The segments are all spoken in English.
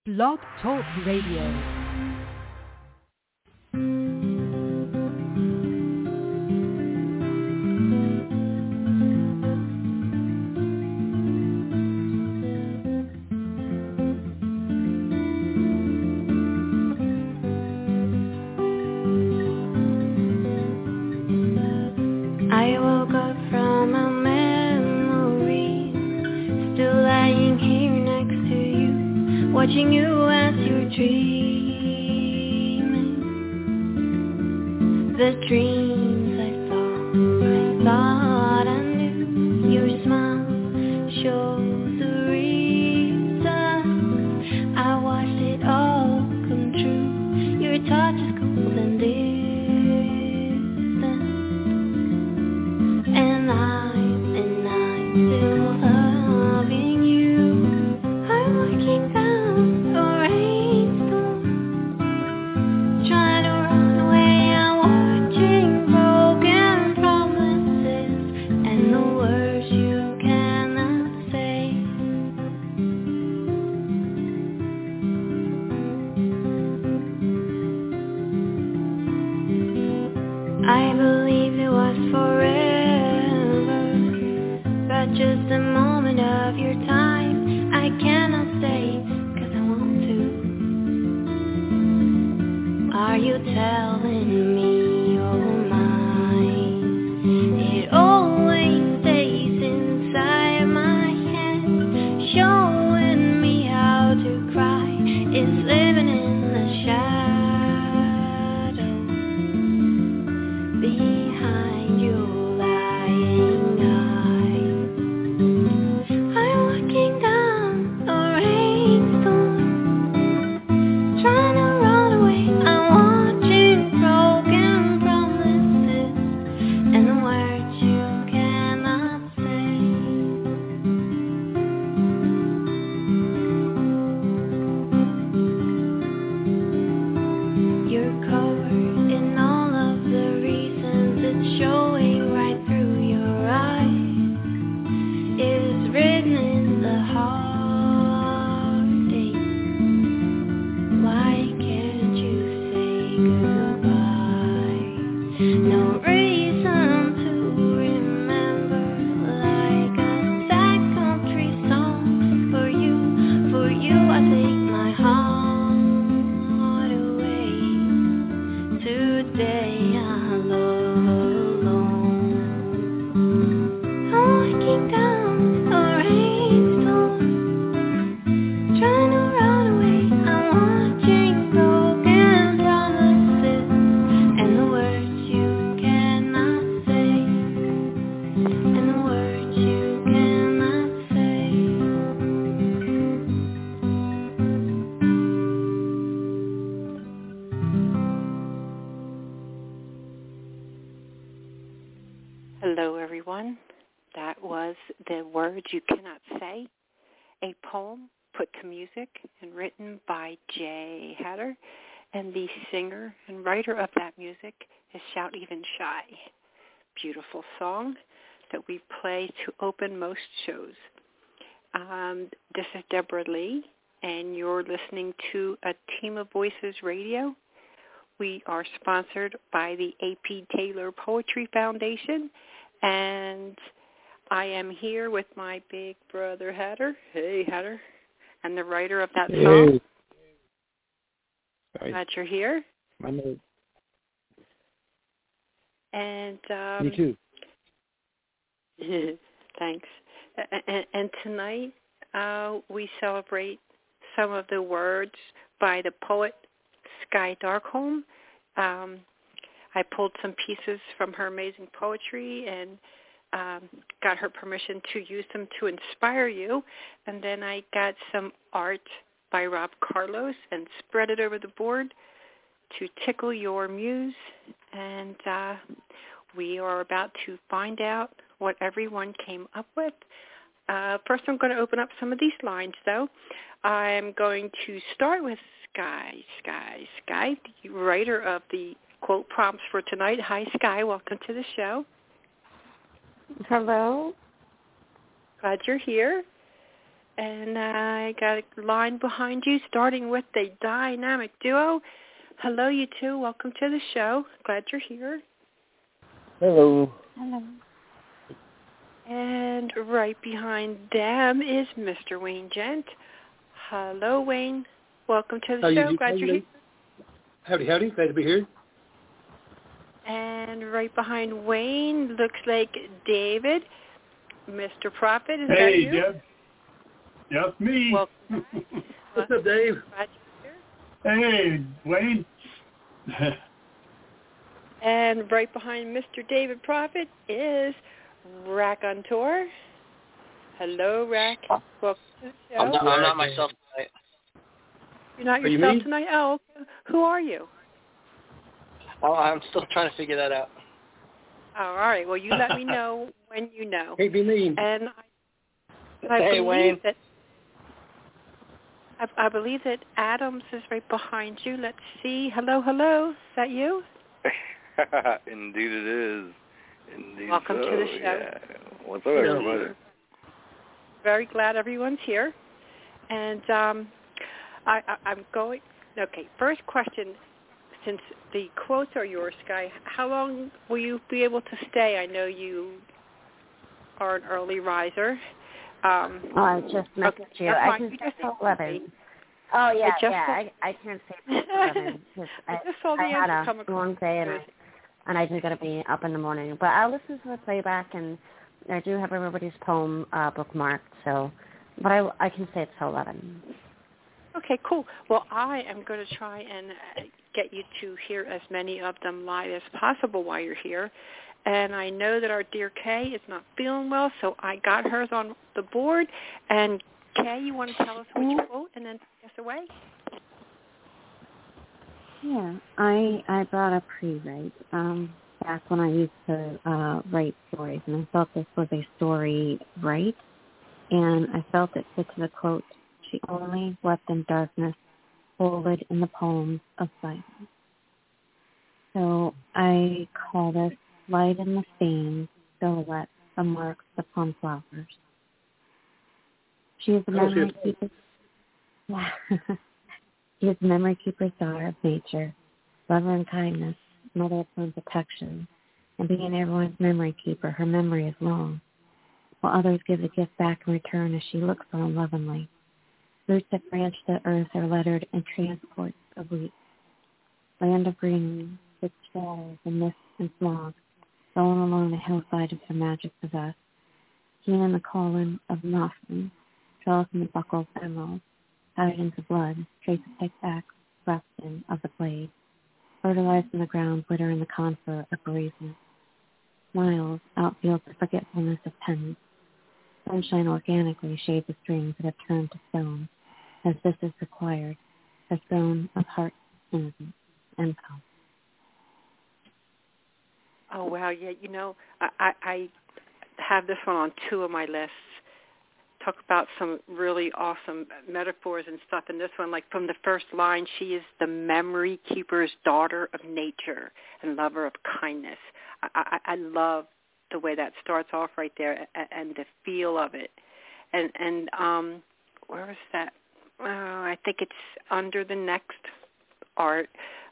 Blog Talk Radio. Watching you as you're dreaming, the dreams I thought I knew. Your smile shows the reason I watched it all come true. Your touch is cold and distant, and I'm still loving you. I'm looking back. I believed it was forever, but just a moment of your time. I cannot stay, 'cause I want to. Are you telling me you're mine? It always stays inside my head, showing me how to cry. It's living in the shadows behind your lying eyes. I'm looking down the rainstorm, trying to run away. I'm watching broken promises and the words you cannot say. You're covered in all of the reasons, it's showing right through your eyes. It's written in the heartache. Why can't you say goodbye? No reason to remember, like a sad country song. For you I take my heart away. Today I'm alone. I'm looking down the rainstorm, trying to run away. I'm watching broken promises and the words you cannot say, and the words you cannot say. Hello, everyone. That was The Words You Cannot Say, a poem put to music and written by Jay Hatter, and the singer and writer of that music is Shout Even Shy. Beautiful song that we play to open most shows. This is Deborah Lee, and you're listening to A Team of Voices Radio. We are sponsored by the A.P. Taylor Poetry Foundation, and I am here with my big brother Hatter. Hey, Hatter. And the writer of that song. Sorry. Glad you're here. My name. And Me too. Thanks. And tonight we celebrate some of the words by the poet Sky Darkholm. I pulled some pieces from her amazing poetry and got her permission to use them to inspire you. And then I got some art by Rob Carlos and spread it over the board to tickle your muse. And we are about to find out what everyone came up with. First, I'm going to open up some of these lines, though. I'm going to start with Sky, the writer of the quote prompts for tonight. Hi, Sky. Welcome to the show. Hello. Glad you're here. And I got a line behind you, starting with the dynamic duo. Hello, you two. Welcome to the show. Glad you're here. Hello. Hello. And right behind them is Mr. Wayne Gent. Hello, Wayne. Welcome to the show. Glad you're here. Howdy, howdy. Glad to be here. And right behind Wayne looks like David. Mr. Prophet, is that Hey, you? Deb. That's me. Welcome. What's up, Dave? Glad you're here. Hey, Wayne. And right behind Mr. David Prophet is Rack on Tour. Hello, Rack. Welcome to the show. I'm not myself tonight. You're not Are yourself you me? tonight? Oh, who are you? Oh, I'm still trying to figure that out. Oh, all right. Well, you let me know when you know. Hey, be mean. And I Hey, believe Wayne. that I believe that Adams is right behind you. Let's see. Hello, hello. Is that you? Indeed it is. Indeed. Welcome to the show. Yeah. What's up, everybody? Very glad everyone's here. And I'm going. Okay, first question. Since the quotes are yours, Sky, how long will you be able to stay? I know you are an early riser. I just messaged you. I can say till 11. Oh, yeah, I can't say till 11. I just saw the I had answer come a across. long day, and I do got to be up in the morning. But I'll listen to the playback, and I do have everybody's poem bookmarked. So, but I can say it's till 11. Okay, cool. Well, I am going to try and get you to hear as many of them live as possible while you're here. And I know that our dear Kay is not feeling well, so I got hers on the board. And Kay, you want to tell us which quote and then take us away? Yeah, I brought a pre-write back when I used to write stories, and I felt this was a story right, and I felt it fit to the quote, "She only wept in darkness, folded in the poems of silence." So I call this light in the stains, silhouette, the marks upon flowers. She is the memory keeper. She is the memory keeper's daughter of nature, lover and kindness, mother of and protection, and being everyone's memory keeper, her memory is long, while others give the gift back in return as she looks so lovingly. Roots that branch the earth are lettered in transports of wheat. Land of green, with shadows and mist and smog, going along the hillside of her magic possess. Keen in the calling of nothing, trellis in the buckle of emeralds, powdered into blood, trace of pickaxe, rustin of the blade, fertilized in the ground, glitter in the confer of bereavement. Smiles, outfields the forgetfulness of penance. Sunshine organically shades the strings that have turned to stone, as this is required, a throne of heart's innocence and power. Oh, wow. Yeah, you know, I have this one on two of my lists. Talk about some really awesome metaphors and stuff. And this one, like from the first line, she is the memory keeper's daughter of nature and lover of kindness. I love the way that starts off right there and the feel of it. And where is that? I think it's under the next art.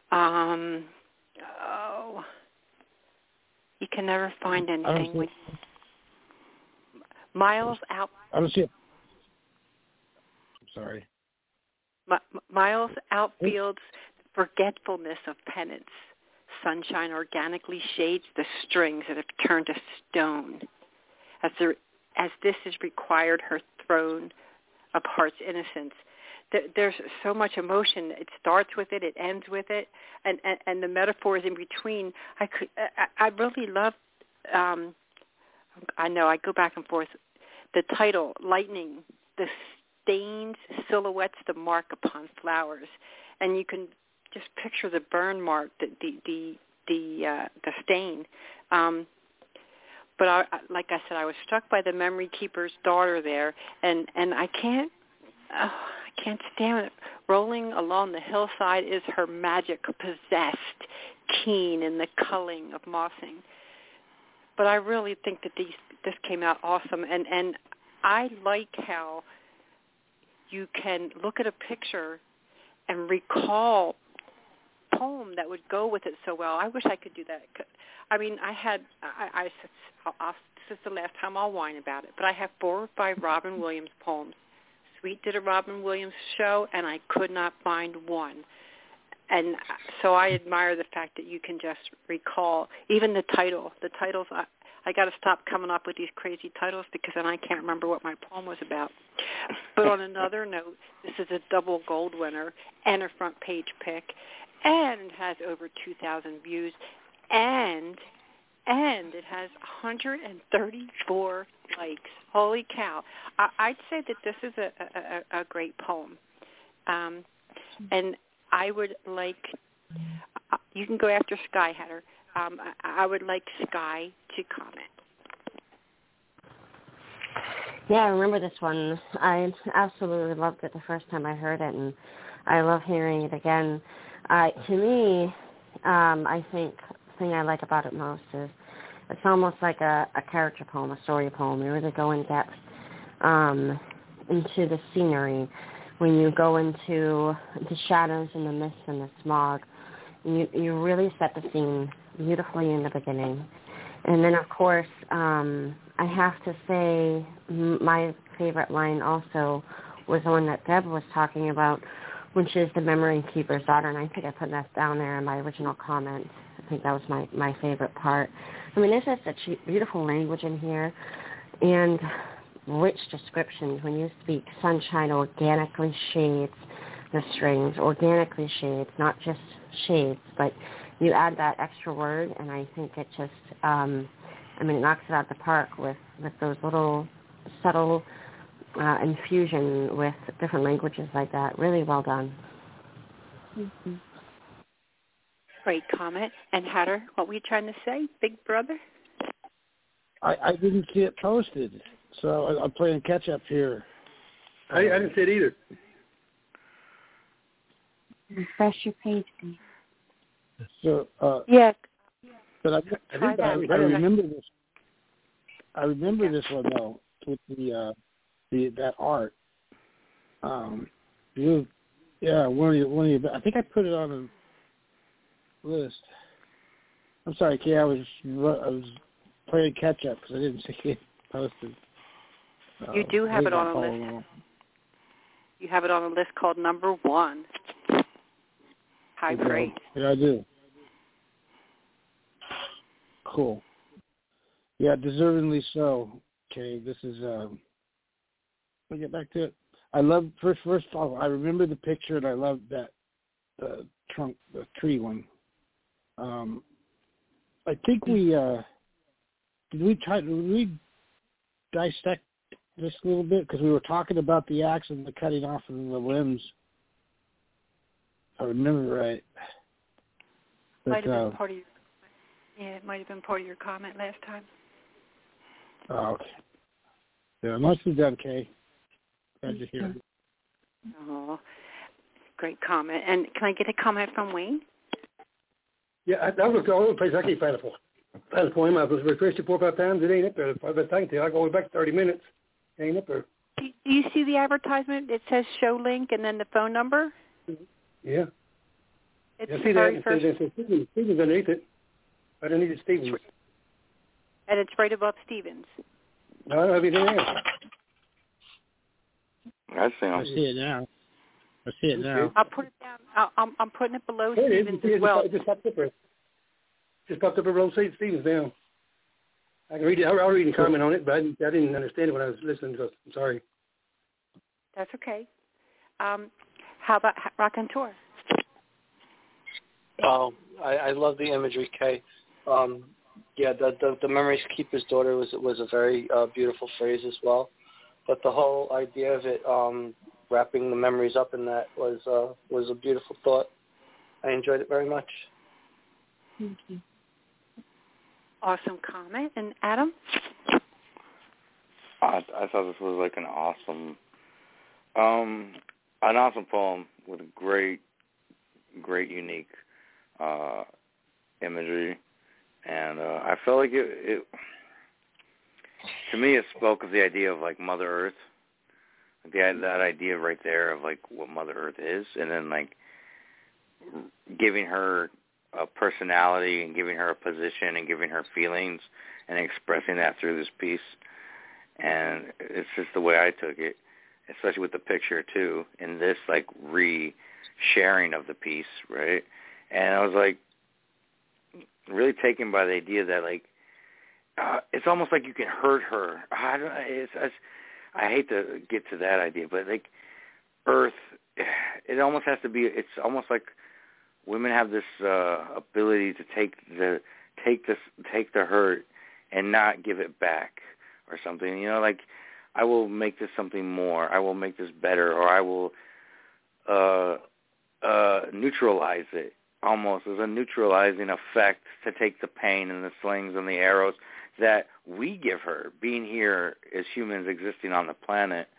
You can never find anything. Miles out. I don't see it. I'm sorry. Miles outfields forgetfulness of penance. Sunshine organically shades the strings that have turned to stone. As this is required, her throne of heart's innocence. There's so much emotion. It starts with it, it ends with it, and the metaphors in between. I really love. I know I go back and forth. The title, lightning, the stains, silhouettes, the mark upon flowers, and you can just picture the burn mark, the stain. But like I said, I was struck by the memory keeper's daughter there, and I can't stand it. Rolling along the hillside is her magic possessed, keen in the culling of mossing. But I really think that this came out awesome, and I like how you can look at a picture and recall a poem that would go with it so well. I wish I could do that. I mean, this is the last time I'll whine about it, but I have 4 or 5 Robin Williams poems. Sweet did a Robin Williams show, and I could not find one. And so I admire the fact that you can just recall even the title. The titles, I got to stop coming up with these crazy titles because then I can't remember what my poem was about. But on another note, this is a double gold winner and a front page pick, and it has over 2,000 views, and it has 134 likes. Holy cow. I'd say that this is a great poem. And I would like, you can go after Sky, Hatter. I would like Sky to comment. Yeah, I remember this one. I absolutely loved it the first time I heard it, and I love hearing it again. To me, I think the thing I like about it most is it's almost like a character poem, a story poem. You really go in depth into the scenery. When you go into the shadows and the mist and the smog, you really set the scene beautifully in the beginning. And then, of course, I have to say my favorite line also was the one that Deb was talking about, which is the memory keeper's daughter, and I think I put that down there in my original comment. I think that was my favorite part. I mean, there's just such beautiful language in here, and rich descriptions. When you speak, sunshine organically shades the strings, organically shades, not just shades, but you add that extra word, and I think it just, it knocks it out of the park with those little subtle infusion with different languages like that. Really well done. Mm-hmm. Great comment. And Hatter, what were you trying to say, big brother? I didn't see it posted, so I'm playing catch up here. I didn't see it either. Refresh your page, please. So yeah, but I remember this. I remember this one though with that art. One of you. I think I put it on a list. I'm sorry, Kay. I was playing catch up because I didn't see it posted. You do have it on a list. You have it on a list called number 1. High praise. Yeah, I do. Cool. Yeah, deservingly so. Okay, this is. We'll get back to it. I love first of all. I remember the picture, and I love that the tree one. I think we did we dissect this a little bit because we were talking about the axe and the cutting off of the limbs. If I remember right. Might have been part of your. Yeah, it might have been part of your comment last time. Oh, okay. Yeah, nicely done, Kay. Glad to hear it. Oh, great comment. And can I get a comment from Wayne? Yeah, that was the only place I keep finding a poem. I was refreshed it 4 or 5 times. It ain't up there. I've been talking to you. I go back 30 minutes. It ain't up there. Do you see the advertisement? It says show link and then the phone number? Yeah. It's I see that. It says Stevens underneath it. I don't need it, Stevens. And it's right above Stevens. No, I don't have anything else. I see it now. I see it now. I'll put it down. I'm putting it below Stevens as well. It just popped up there. Just popped up below Stevens now. I can read it. I'll read and comment on it, but I didn't understand it when I was listening. So I'm sorry. That's okay. How about Raconteur? Oh, I love the imagery, Kay. Yeah, the Memory Keeper's Daughter was a very beautiful phrase as well. But the whole idea of it, wrapping the memories up in that was a beautiful thought. I enjoyed it very much. Thank you. Awesome comment. And Adam? I thought this was like an awesome poem with great, unique imagery, and I felt like it to me it spoke of the idea of like Mother Earth, That idea right there of like what Mother Earth is, and then like giving her a personality and giving her a position and giving her feelings and expressing that through this piece. And it's just the way I took it, especially with the picture too, and this like re-sharing of the piece, right? And I was like really taken by the idea that like it's almost like you can hurt her. I hate to get to that idea, but like Earth, it almost has to be. It's almost like women have this ability to take the hurt and not give it back or something. You know, like I will make this something more. I will make this better, or I will neutralize it. Almost as a neutralizing effect to take the pain and the slings and the arrows that we give her, being here as humans existing on the planet.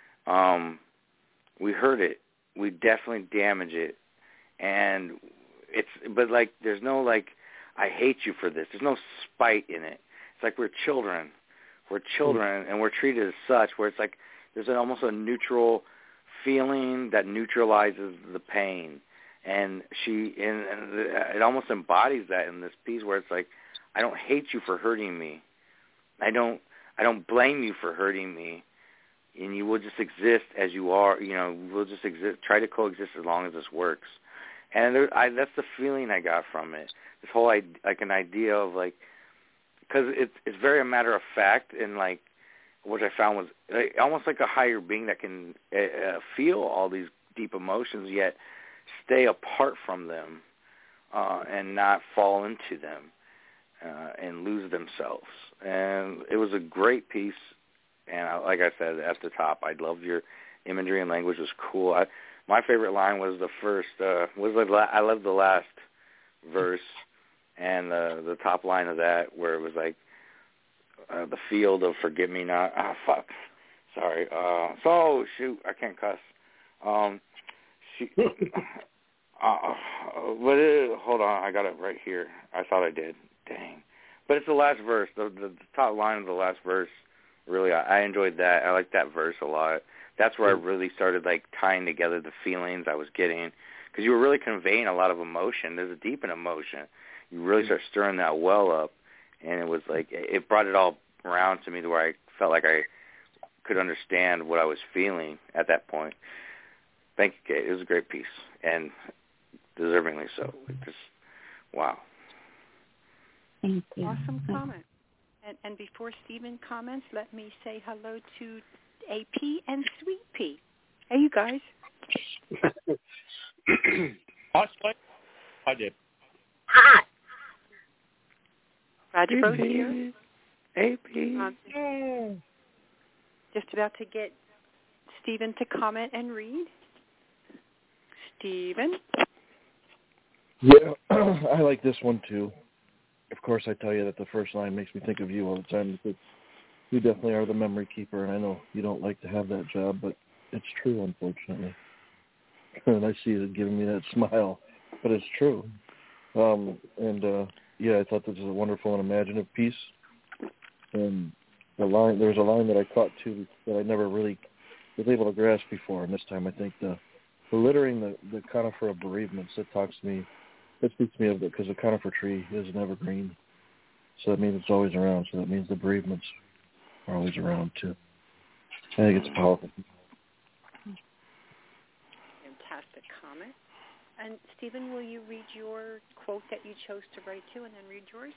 We hurt it. We definitely damage it. And but like, there's no like, I hate you for this. There's no spite in it. It's like we're children. We're children, and we're treated as such, where it's like there's almost a neutral feeling that neutralizes the pain. And it almost embodies that in this piece, where it's like, I don't hate you for hurting me. I don't blame you for hurting me. And you will just exist as you are. You know, we'll just exist, try to coexist as long as this works. And that's the feeling I got from it. This whole like an idea of like, because it's very a matter of fact, and like what I found was like, almost like a higher being that can feel all these deep emotions, yet stay apart from them and not fall into them and lose themselves. And it was a great piece. And like I said at the top, I loved your imagery and language. It was cool. My favorite line was the first. I loved the last verse and the top line of that, where it was like the field of forget me not. Oh fuck, sorry. So shoot, I can't cuss. Hold on, I got it right here. I thought I did. Dang. But it's the last verse, the top line of the last verse. Really, I enjoyed that. I liked that verse a lot. That's where I really started like tying together the feelings I was getting, because you were really conveying a lot of emotion. There's a deep in emotion. You really start stirring that well up, and it was like it brought it all around to me to where I felt like I could understand what I was feeling at that point. Thank you, Kate. It was a great piece, and deservingly so. Just wow. Thank you. Awesome comment. And before Stephen comments, let me say hello to AP and Sweet Pea. Hey, you guys. I did. Hi. Roger Bros here. AP. Just about to get Stephen to comment and read. Stephen? Yeah, I like this one too. Of course, I tell you that the first line makes me think of you all the time, because you definitely are the memory keeper, and I know you don't like to have that job, but it's true, unfortunately. And I see it giving me that smile, but it's true. Yeah, I thought this was a wonderful and imaginative piece. And there's a line that I caught too that I never really was able to grasp before, and this time I think the littering the conifer of bereavements, that talks to me. That speaks to me of it, because the conifer tree is an evergreen, so that means it's always around. So that means the bereavements are always around too. I think it's powerful. Fantastic comment. And Stephen, will you read your quote that you chose to write to, and then read yours?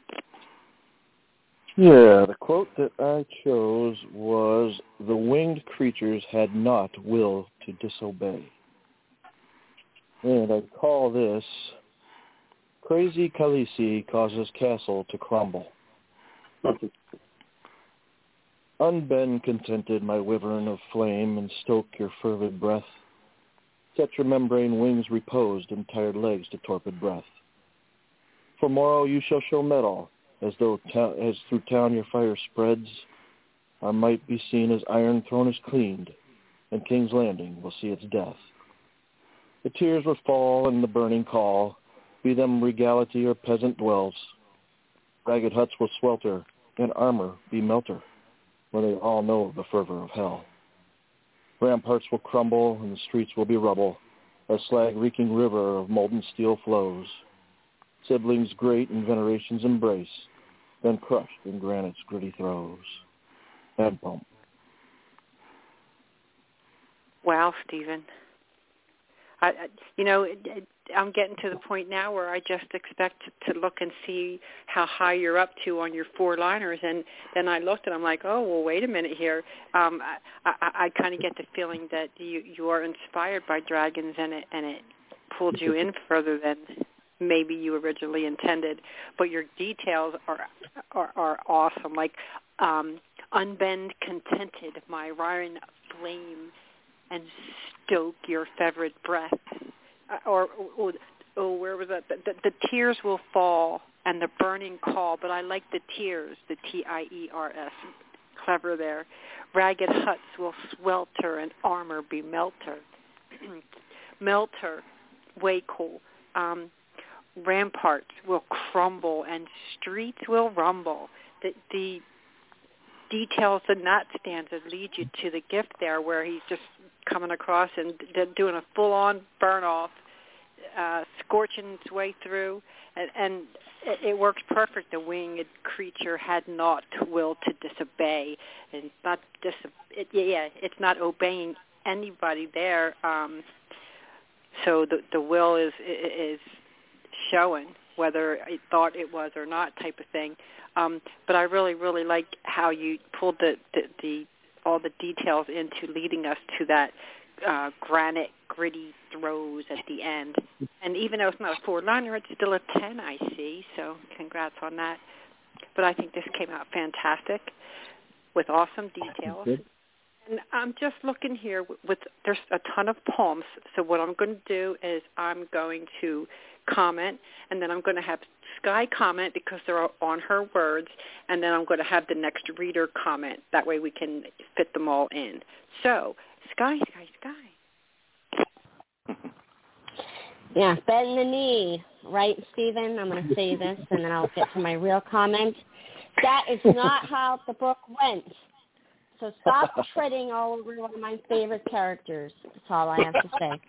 Yeah, the quote that I chose was, "The winged creatures had not will to disobey." And I call this, "Crazy Khaleesi causes castle to crumble." Unbend contented my wyvern of flame, and stoke your fervid breath. Set your membrane wings reposed, and tired legs to torpid breath. For morrow you shall show mettle, as through town your fire spreads. Our might be seen as Iron Throne is cleaned, and King's Landing will see its death. The tears will fall and the burning call, be them regality or peasant dwells. Ragged huts will swelter, and armor be melter, when they all know the fervor of hell. Ramparts will crumble and the streets will be rubble. A slag-reeking river of molten steel flows. Siblings great in veneration's embrace, then crushed in granite's gritty throes. End poem. Wow, Stephen. I'm getting to the point now where I just expect to look and see how high you're up to on your four-liners, and then I looked and I'm like, oh, well, wait a minute here. I kind of get the feeling that you are inspired by dragons, and it pulled you in further than maybe you originally intended. But your details are awesome, like unbend contented, my Ryan flame, and stoke your fervid breath. Or where was that? The tears will fall and the burning call, but I like the tears, the T-I-E-R-S. Clever there. Ragged huts will swelter and armor be melter. Melter, way cool. Ramparts will crumble and streets will rumble. The details in that stanza lead you to the gift there, where he's just coming across and doing a full-on burn-off, scorching its way through, and it works perfect. The winged creature had not will to disobey, and it's not obeying anybody there. So the will is showing, whether it thought it was or not, type of thing. But I really, really like how you pulled all the details into leading us to that granite, gritty throes at the end. And even though it's not a four-liner, it's still a 10, I see. So congrats on that. But I think this came out fantastic with awesome details. And I'm just looking here there's a ton of poems. So what I'm going to do is I'm going to comment, and then I'm going to have Sky comment because they're on her words, and then I'm going to have the next reader comment. That way we can fit them all in. So, Sky. Yeah, bend the knee, right, Stephen? I'm going to say this, and then I'll get to my real comment. That is not how the book went. So stop treading all over one of my favorite characters. That's all I have to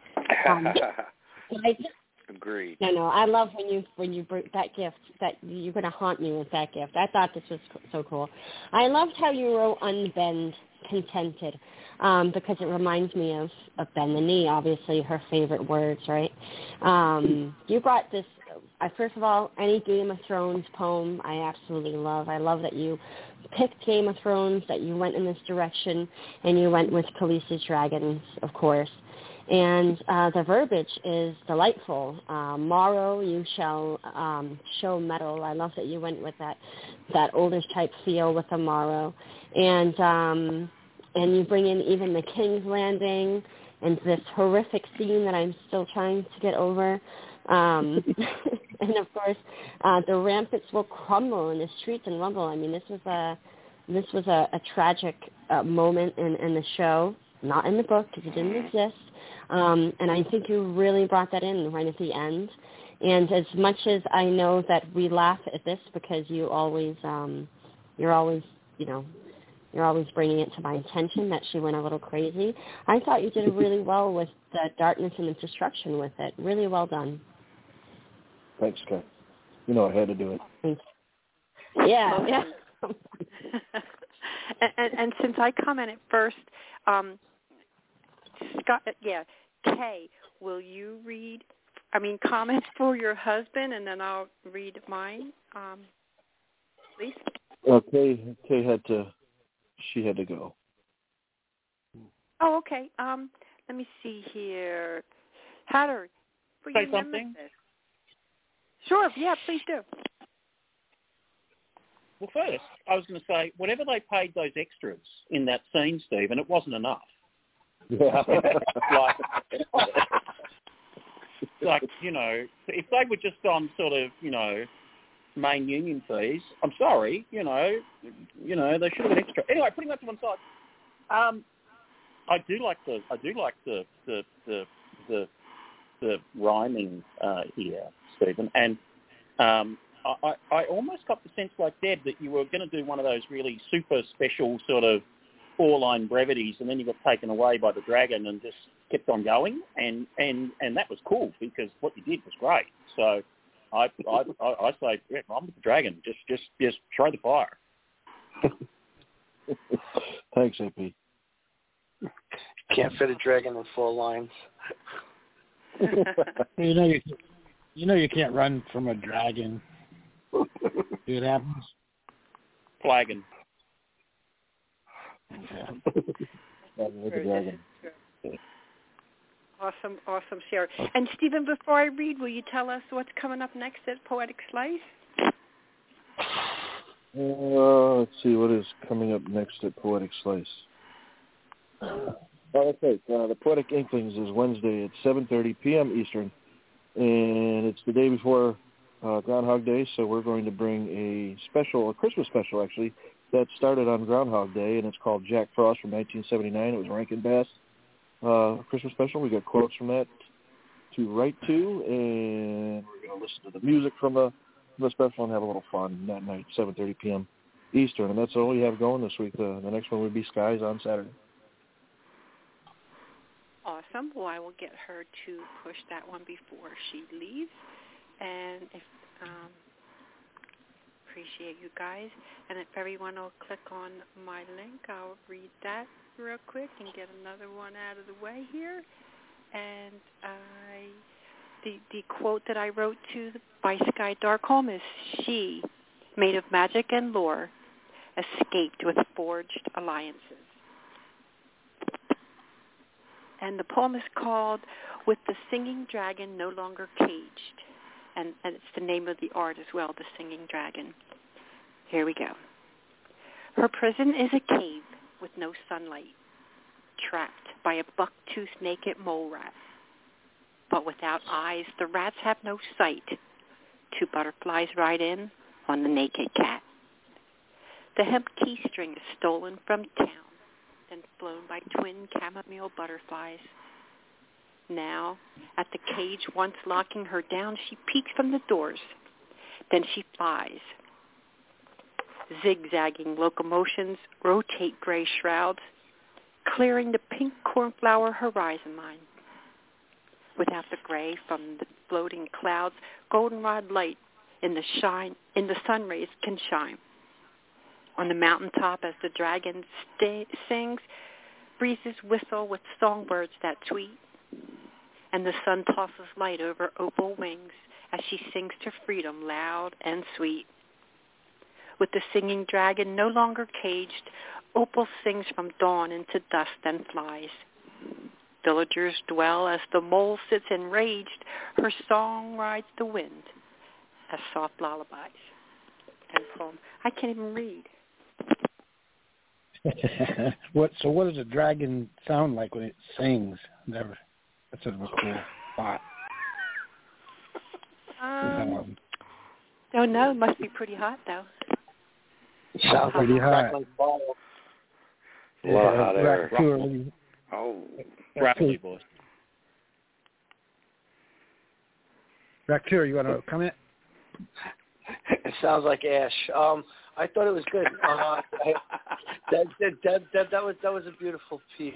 say. Agreed. No, I love when you bring that gift, that you're going to haunt me with that gift. I thought this was so cool. I loved how you wrote unbend contented, because it reminds me of bend the knee, obviously her favorite words, right? You brought this, first of all, any Game of Thrones poem I absolutely love. I love that you picked Game of Thrones, that you went in this direction, and you went with Khaleesi's dragons, of course. And the verbiage is delightful. Morrow you shall show metal. I love that you went with that oldish type feel with the morrow. And you bring in even the King's Landing and this horrific scene that I'm still trying to get over. And of course, the ramparts will crumble and the streets and rumble. I mean, this was a tragic moment in the show, not in the book because it didn't exist. And I think you really brought that in right at the end. And as much as I know that we laugh at this because you're always bringing it to my attention that she went a little crazy, I thought you did really well with the darkness and the destruction with it. Really well done. Thanks, Kay. You know I had to do it. Thanks. Yeah. and since I commented first, Scott, Kay, will you comment for your husband, and then I'll read mine, please? Okay, Kay she had to go. Oh, okay. Let me see here. Hatter, will you say something? This? Sure, yeah, please do. Well, first, I was going to say, whatever they paid those extras in that scene, Stephen, it wasn't enough. Yeah. like, if they were just on sort of, main union fees, I'm sorry, they should have been extra. Anyway, putting that to one side, I do like the rhyming here, Stephen, and I almost got the sense, like Deb, that you were going to do one of those really super special sort of 4-line brevities, and then you got taken away by the dragon and just kept on going, and that was cool because what you did was great. So I say, yeah, I'm with the dragon. Just throw the fire. Thanks, AP. Can't fit a dragon in 4 lines. You know you can't run from a dragon. See what happens? Flagon. Awesome, Sarah. And Stephen, before I read, will you tell us what's coming up next at Poetic Slice? Let's see what is coming up next at Poetic Slice. Okay, the Poetic Inklings is Wednesday at 7:30 p.m. Eastern, and it's the day before Groundhog Day, so we're going to bring a Christmas special actually, that started on Groundhog Day, and it's called Jack Frost from 1979. It was Rankin Bass Christmas special. We got quotes from that to write to, and we're going to listen to the music from the special and have a little fun that night, 7:30 p.m. Eastern, and that's all we have going this week. The next one would be Skies on Saturday. Awesome. Well, I will get her to push that one before she leaves, and if appreciate you guys. And if everyone will click on my link, I'll read that real quick and get another one out of the way here. And the quote that I wrote to by Sky Darkholm is, "She, made of magic and lore, escaped with forged alliances." And the poem is called "With the Singing Dragon No Longer Caged." And it's the name of the art as well, The Singing Dragon. Here we go. Her prison is a cave with no sunlight, trapped by a buck-toothed naked mole rat. But without eyes, the rats have no sight. 2 butterflies ride in on the naked cat. The hemp key string is stolen from town, then flown by twin chamomile butterflies. Now, at the cage once locking her down, she peeks from the doors. Then she flies. Zigzagging locomotions rotate gray shrouds, clearing the pink cornflower horizon line. Without the gray from the floating clouds, goldenrod light in the sun rays can shine. On the mountaintop as the dragon sings, breezes whistle with songbirds that tweet, and the sun tosses light over opal wings as she sings to freedom loud and sweet. With the singing dragon no longer caged, opal sings from dawn into dusk and flies. Villagers dwell as the mole sits enraged, her song rides the wind as soft lullabies. End poem. I can't even read. What does a dragon sound like when it sings? Never. That's sort of a cool thought. Don't know. It must be pretty hot, though. Sounds pretty hot. A lot of hot air. Rapidly, boys. Raccoon, you want to comment? It sounds like Ash. I thought it was good. That was a beautiful piece.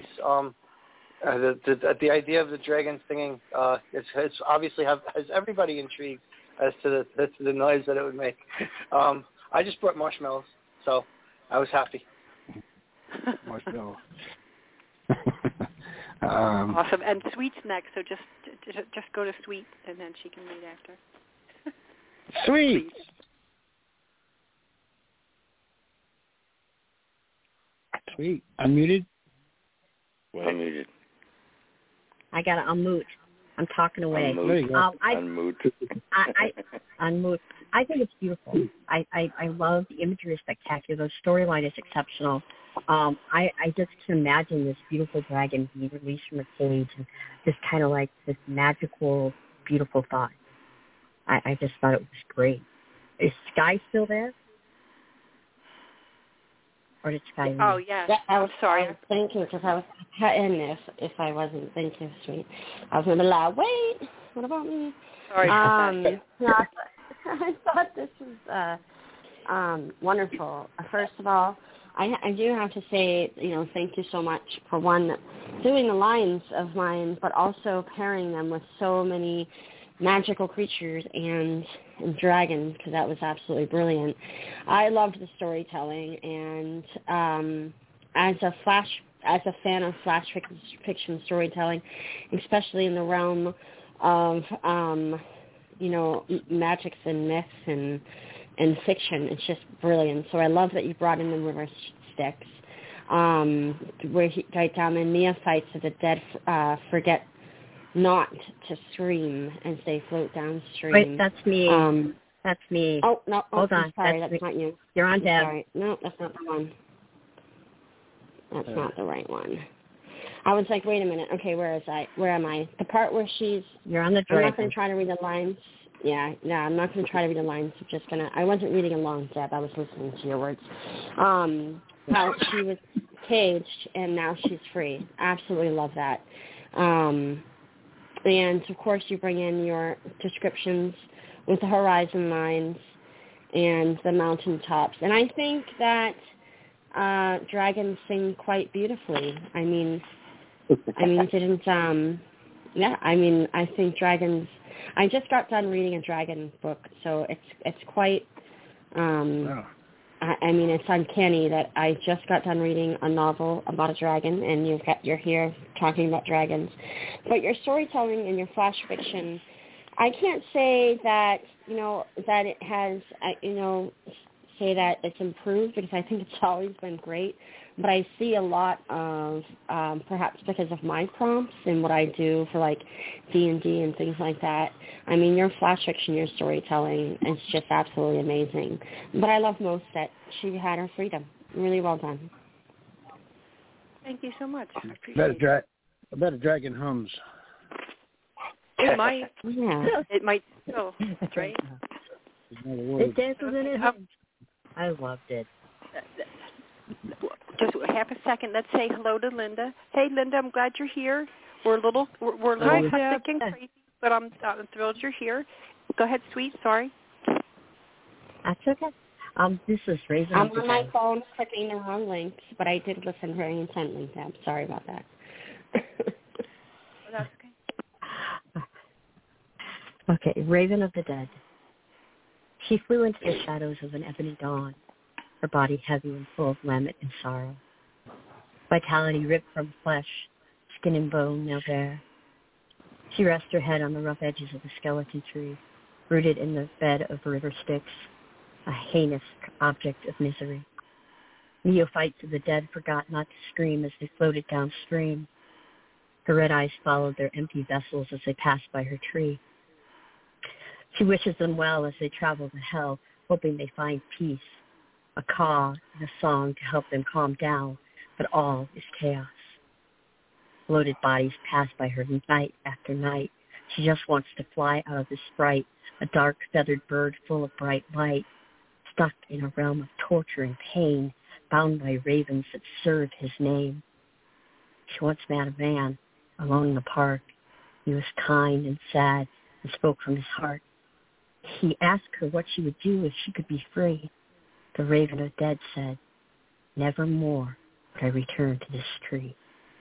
The idea of the dragon singing, it's obviously has everybody intrigued as to the noise that it would make. I just brought marshmallows, so I was happy. Marshmallows. Awesome. And Sweet's next, so just go to Sweet, and then she can read after. Sweet. Sweet. Unmuted? Unmuted. I got to unmute. I'm talking away. Unmute. Unmute. I think it's beautiful. I love the imagery is spectacular. The storyline is exceptional. I just can imagine this beautiful dragon being released from a cage and just kind of like this magical, beautiful thought. I just thought it was great. Is Sky still there? Or did Sky leave? Oh, yeah. I'm sorry. I was thinking because I was cutting if I wasn't thinking straight. I was going to be like, wait, what about me? Sorry I thought this was wonderful. First of all, I do have to say, thank you so much for, one, doing the lines of mine, but also pairing them with so many magical creatures and dragons, because that was absolutely brilliant. I loved the storytelling, and as a fan of flash fiction storytelling, especially in the realm of magics and myths and fiction, it's just brilliant. So I love that you brought in the river Styx, where when Mia fights, that the dead forget not to scream as they float downstream. Wait, that's me. That's me. Oh, no. Hold on. Sorry, that's not you. You're on, Deb. Sorry. No, that's not the one. That's not the right one. I was like, wait a minute. Okay, where am I? The part where You're on the dragon. I'm not going to try to read the lines. Yeah, no, I'm not going to try to read the lines. I wasn't reading along, Deb. I was listening to your words. How she was caged and now she's free. Absolutely love that. And, of course, you bring in your descriptions with the horizon lines and the mountaintops. And I think that dragons sing quite beautifully. I think dragons... I just got done reading a dragon book, so it's quite... Wow. It's uncanny that I just got done reading a novel about a dragon, and you're here talking about dragons. But your storytelling and your flash fiction, I can't say that that it has say that it's improved, because I think it's always been great. But I see a lot of, perhaps because of my prompts and what I do for like D&D and things like that. Your flash fiction, your storytelling is just absolutely amazing. But I love most that she had her freedom. Really well done. Thank you so much. I appreciate it. I bet a dragon hums. It might. Yeah. It might still, right? It dances in it. I loved it. Just half a second. Let's say hello to Linda. Hey, Linda, I'm glad you're here. We're a little hectic and crazy, but I'm thrilled you're here. Go ahead, sweet. Sorry. That's okay. This is Raven. I'm on my phone clicking the wrong links, but I did listen very intently, Deb. Sorry about that. That's okay. Okay, Raven of the Dead. She flew into the shadows of an ebony dawn, her body heavy and full of lament and sorrow. Vitality ripped from flesh, skin and bone now bare. She rests her head on the rough edges of the skeleton tree, rooted in the bed of the river Styx, a heinous object of misery. Neophytes of the dead forgot not to scream as they floated downstream. Her red eyes followed their empty vessels as they passed by her tree. She wishes them well as they travel to hell, hoping they find peace, a caw and a song to help them calm down, but all is chaos. Bloated bodies pass by her night after night. She just wants to fly out of this fright, a dark feathered bird full of bright light, stuck in a realm of torture and pain, bound by ravens that serve his name. She once met a man alone in the park. He was kind and sad and spoke from his heart. He asked her what she would do if she could be free. The Raven of Dead said, "Never more would I return to this tree."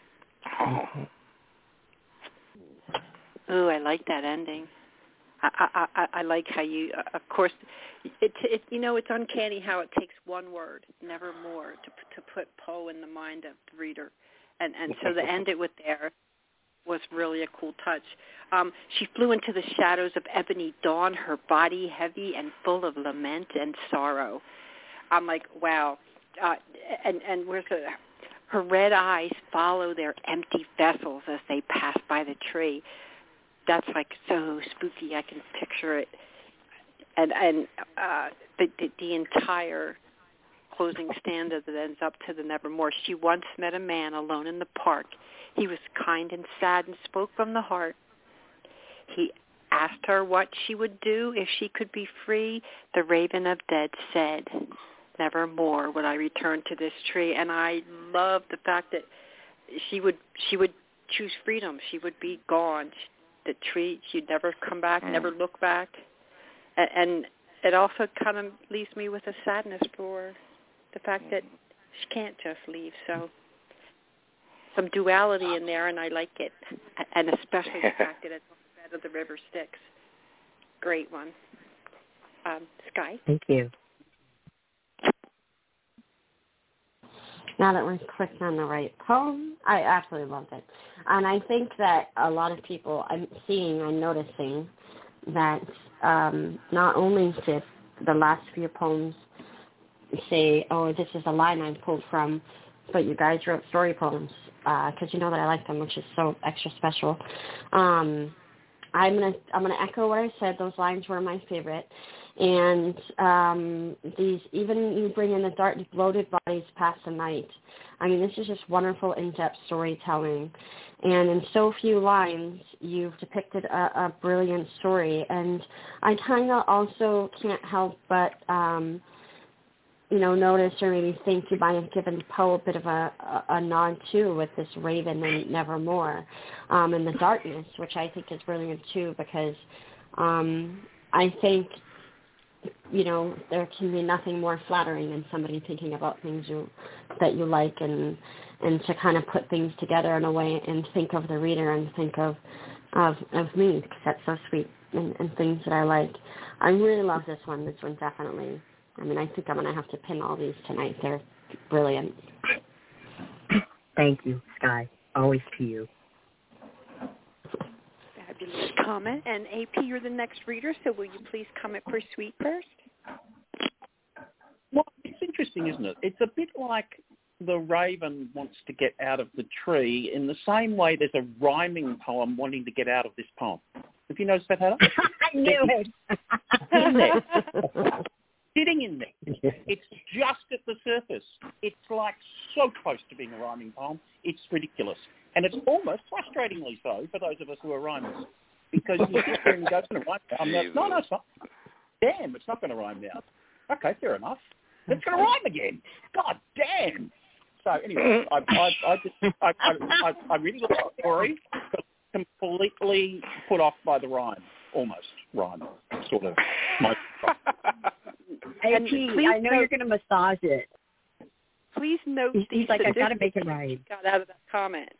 Ooh, I like that ending. I like how you, of course, it's uncanny how it takes one word, never more, to put Poe in the mind of the reader, and so to end it with there was really a cool touch. She flew into the shadows of ebony dawn, her body heavy and full of lament and sorrow. I'm like, wow, and where's her red eyes follow their empty vessels as they pass by the tree. That's like so spooky. I can picture it, and the entire closing stanza that ends up to the nevermore. She once met a man alone in the park. He was kind and sad and spoke from the heart. He asked her what she would do if she could be free. The Raven of Dead said, "Never more would I return to this tree." And I love the fact that she would choose freedom. She would be gone. The tree, she'd never come back, never look back. And it also kind of leaves me with a sadness for the fact that She can't just leave. So some duality in there, and I like it. And especially the fact that it's on the bed of the river Styx. Great one. Sky? Thank you. Now that we're clicked on the right poem, I absolutely loved it. And I think that a lot of people I'm noticing that not only did the last few poems say, oh, this is a line I pulled from, but you guys wrote story poems because you know that I like them, which is so extra special. I'm gonna echo what I said. Those lines were my favorite. And these, even you bring in the dark, bloated bodies past the night. I mean, this is just wonderful, in-depth storytelling. And in so few lines, you've depicted a brilliant story. And I kind of also can't help but, notice or maybe think you might have given Poe a bit of a nod, too, with this Raven and Nevermore in the darkness, which I think is brilliant, too, because I think there can be nothing more flattering than somebody thinking about things that you like and to kind of put things together in a way and think of the reader and think of me, because that's so sweet and things that I like. I really love this one. This one definitely. I mean, I think I'm going to have to pin all these tonight. They're brilliant. Thank you, Sky. Always to you. Fabulous comment. And AP, you're the next reader, so will you please comment for Sweet first? Well, it's interesting, isn't it? It's a bit like the raven wants to get out of the tree in the same way there's a rhyming poem wanting to get out of this poem. Have you noticed that, Heather? I knew it. In there. Sitting in there. It's just at the surface. It's like so close to being a rhyming poem. It's ridiculous. And it's almost frustratingly so for those of us who are rhymers. Because you sit there and you go, it's going to rhyme now. I'm like, no, it's not. Damn, it's not going to rhyme now. Okay, fair enough. It's going to rhyme again. God damn. So anyway, I really love the story, but completely put off by the rhyme. Almost rhyme, sort of. AP, I know you're going to massage it. Please note he's like, I've got to make it right. Got out of that comment.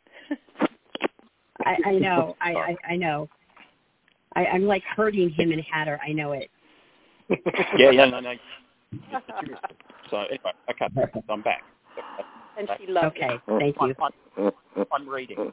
I know. I know. I'm like hurting him and Hatter. I know it. No. So anyway, okay, I'm back. And she loves it. Okay, thank you. I'm reading.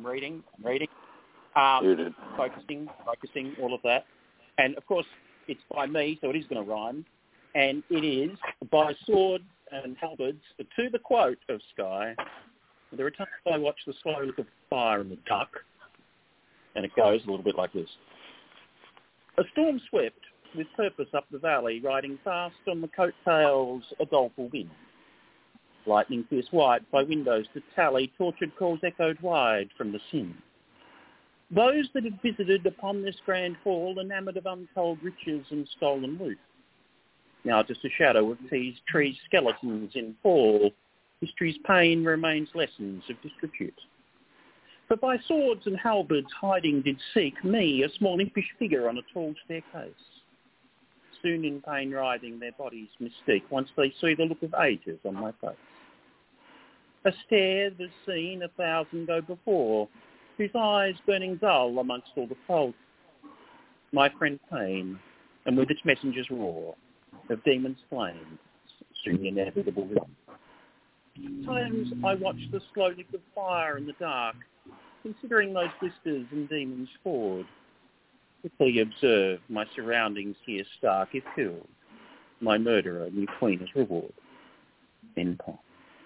Focusing, all of that. And of course, it's by me, so it is going to rhyme. And it is by swords and halberds, to the quote of Sky. There are times I watch the slow look of fire in the duck, and it goes a little bit like this. A storm swept with purpose up the valley, riding fast on the coattails a doleful wind. Lightning fierce white by windows to tally, tortured calls echoed wide from the sin. Those that had visited upon this grand hall, enamoured of untold riches and stolen loot. Now just a shadow of these trees' skeletons in fall. History's pain remains lessons of disrepute. But by swords and halberds hiding did seek me, a small impish figure on a tall staircase. Soon in pain writhing their bodies mystique, once they see the look of ages on my face. A stare the seen 1,000 go before, whose eyes burning dull amongst all the folk. My friend Pain, and with its messengers roar, of demons' flames, soon the inevitable run. Times I watch the slow lick of fire in the dark, considering those blisters and demons' ford. Quickly observe my surroundings here stark if killed, my murderer new queen as reward. End poem.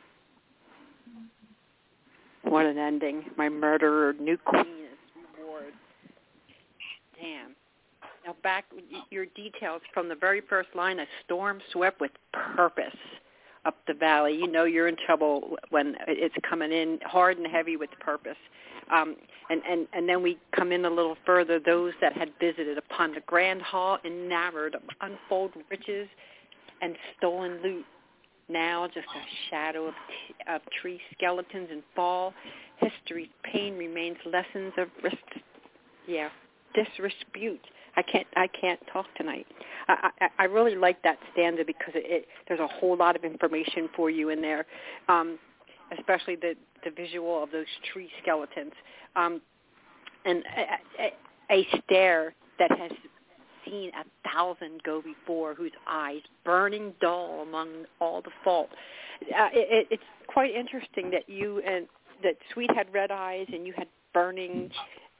What an ending. My murderer new queen as reward. Damn. Now back your details from the very first line, a storm swept with purpose up the valley. You know you're in trouble when it's coming in hard and heavy with purpose. And then we come in a little further, those that had visited upon the grand hall enamored of unfold riches and stolen loot. Now just a shadow of tree skeletons in fall. History's pain remains lessons of disrepute. I can't talk tonight. I really like that stanza because there's a whole lot of information for you in there, especially the visual of those tree skeletons, and a stare that has seen 1,000 go before, whose eyes burning dull among all the fault. It's quite interesting that you and that Sweet had red eyes and you had burning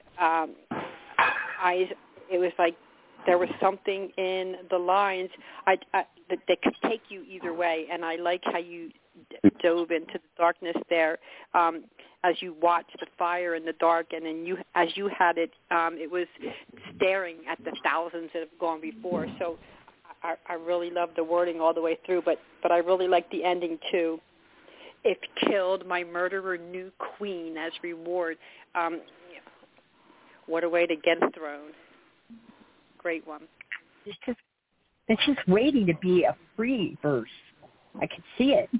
eyes. It was like there was something in the lines that could take you either way, and I like how you dove into the darkness there as you watched the fire in the dark, and then as you had it, it was staring at the thousands that have gone before. So I really love the wording all the way through, but I really like the ending too. If killed, my murderer knew queen as reward. What a way to get a throne. Great one. It's just waiting to be a free verse. I can see it.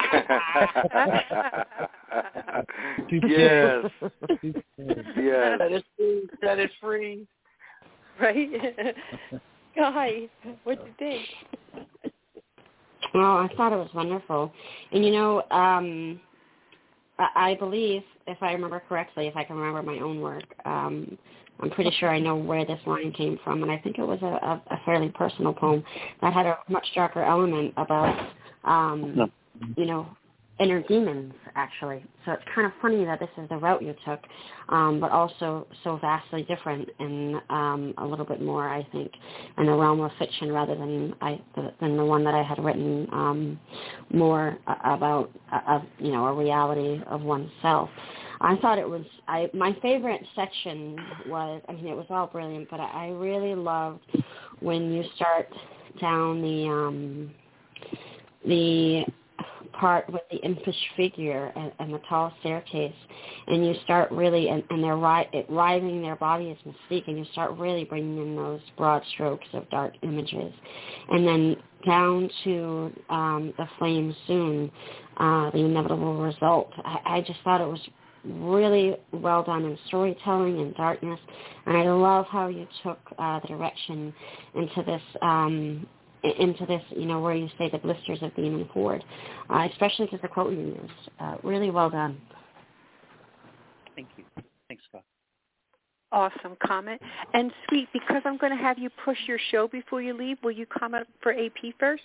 Yes. Yes. That is free. Right? Guy, what do you think? Well, I thought it was wonderful. And, I believe, if I remember correctly, if I can remember my own work, I'm pretty sure I know where this line came from, and I think it was a fairly personal poem that had a much darker element about, inner demons, actually. So it's kind of funny that this is the route you took, but also so vastly different and a little bit more, I think, in the realm of fiction rather than the one that I had written more about, a reality of oneself. I thought it was, my favorite section was, it was all brilliant, but I really loved when you start down the part with the impish figure and the tall staircase, and you start really, and they're writhing their body as mystique, and you start really bringing in those broad strokes of dark images. And then down to the flame soon, the inevitable result. I just thought it was really well done in storytelling and darkness, and I love how you took the direction into this, where you say the blisters of demon horde, especially because the quote you used. Really well done. Thank you. Thanks, Scott. Awesome comment. And Sweet, because I'm going to have you push your show before you leave, will you comment for AP first?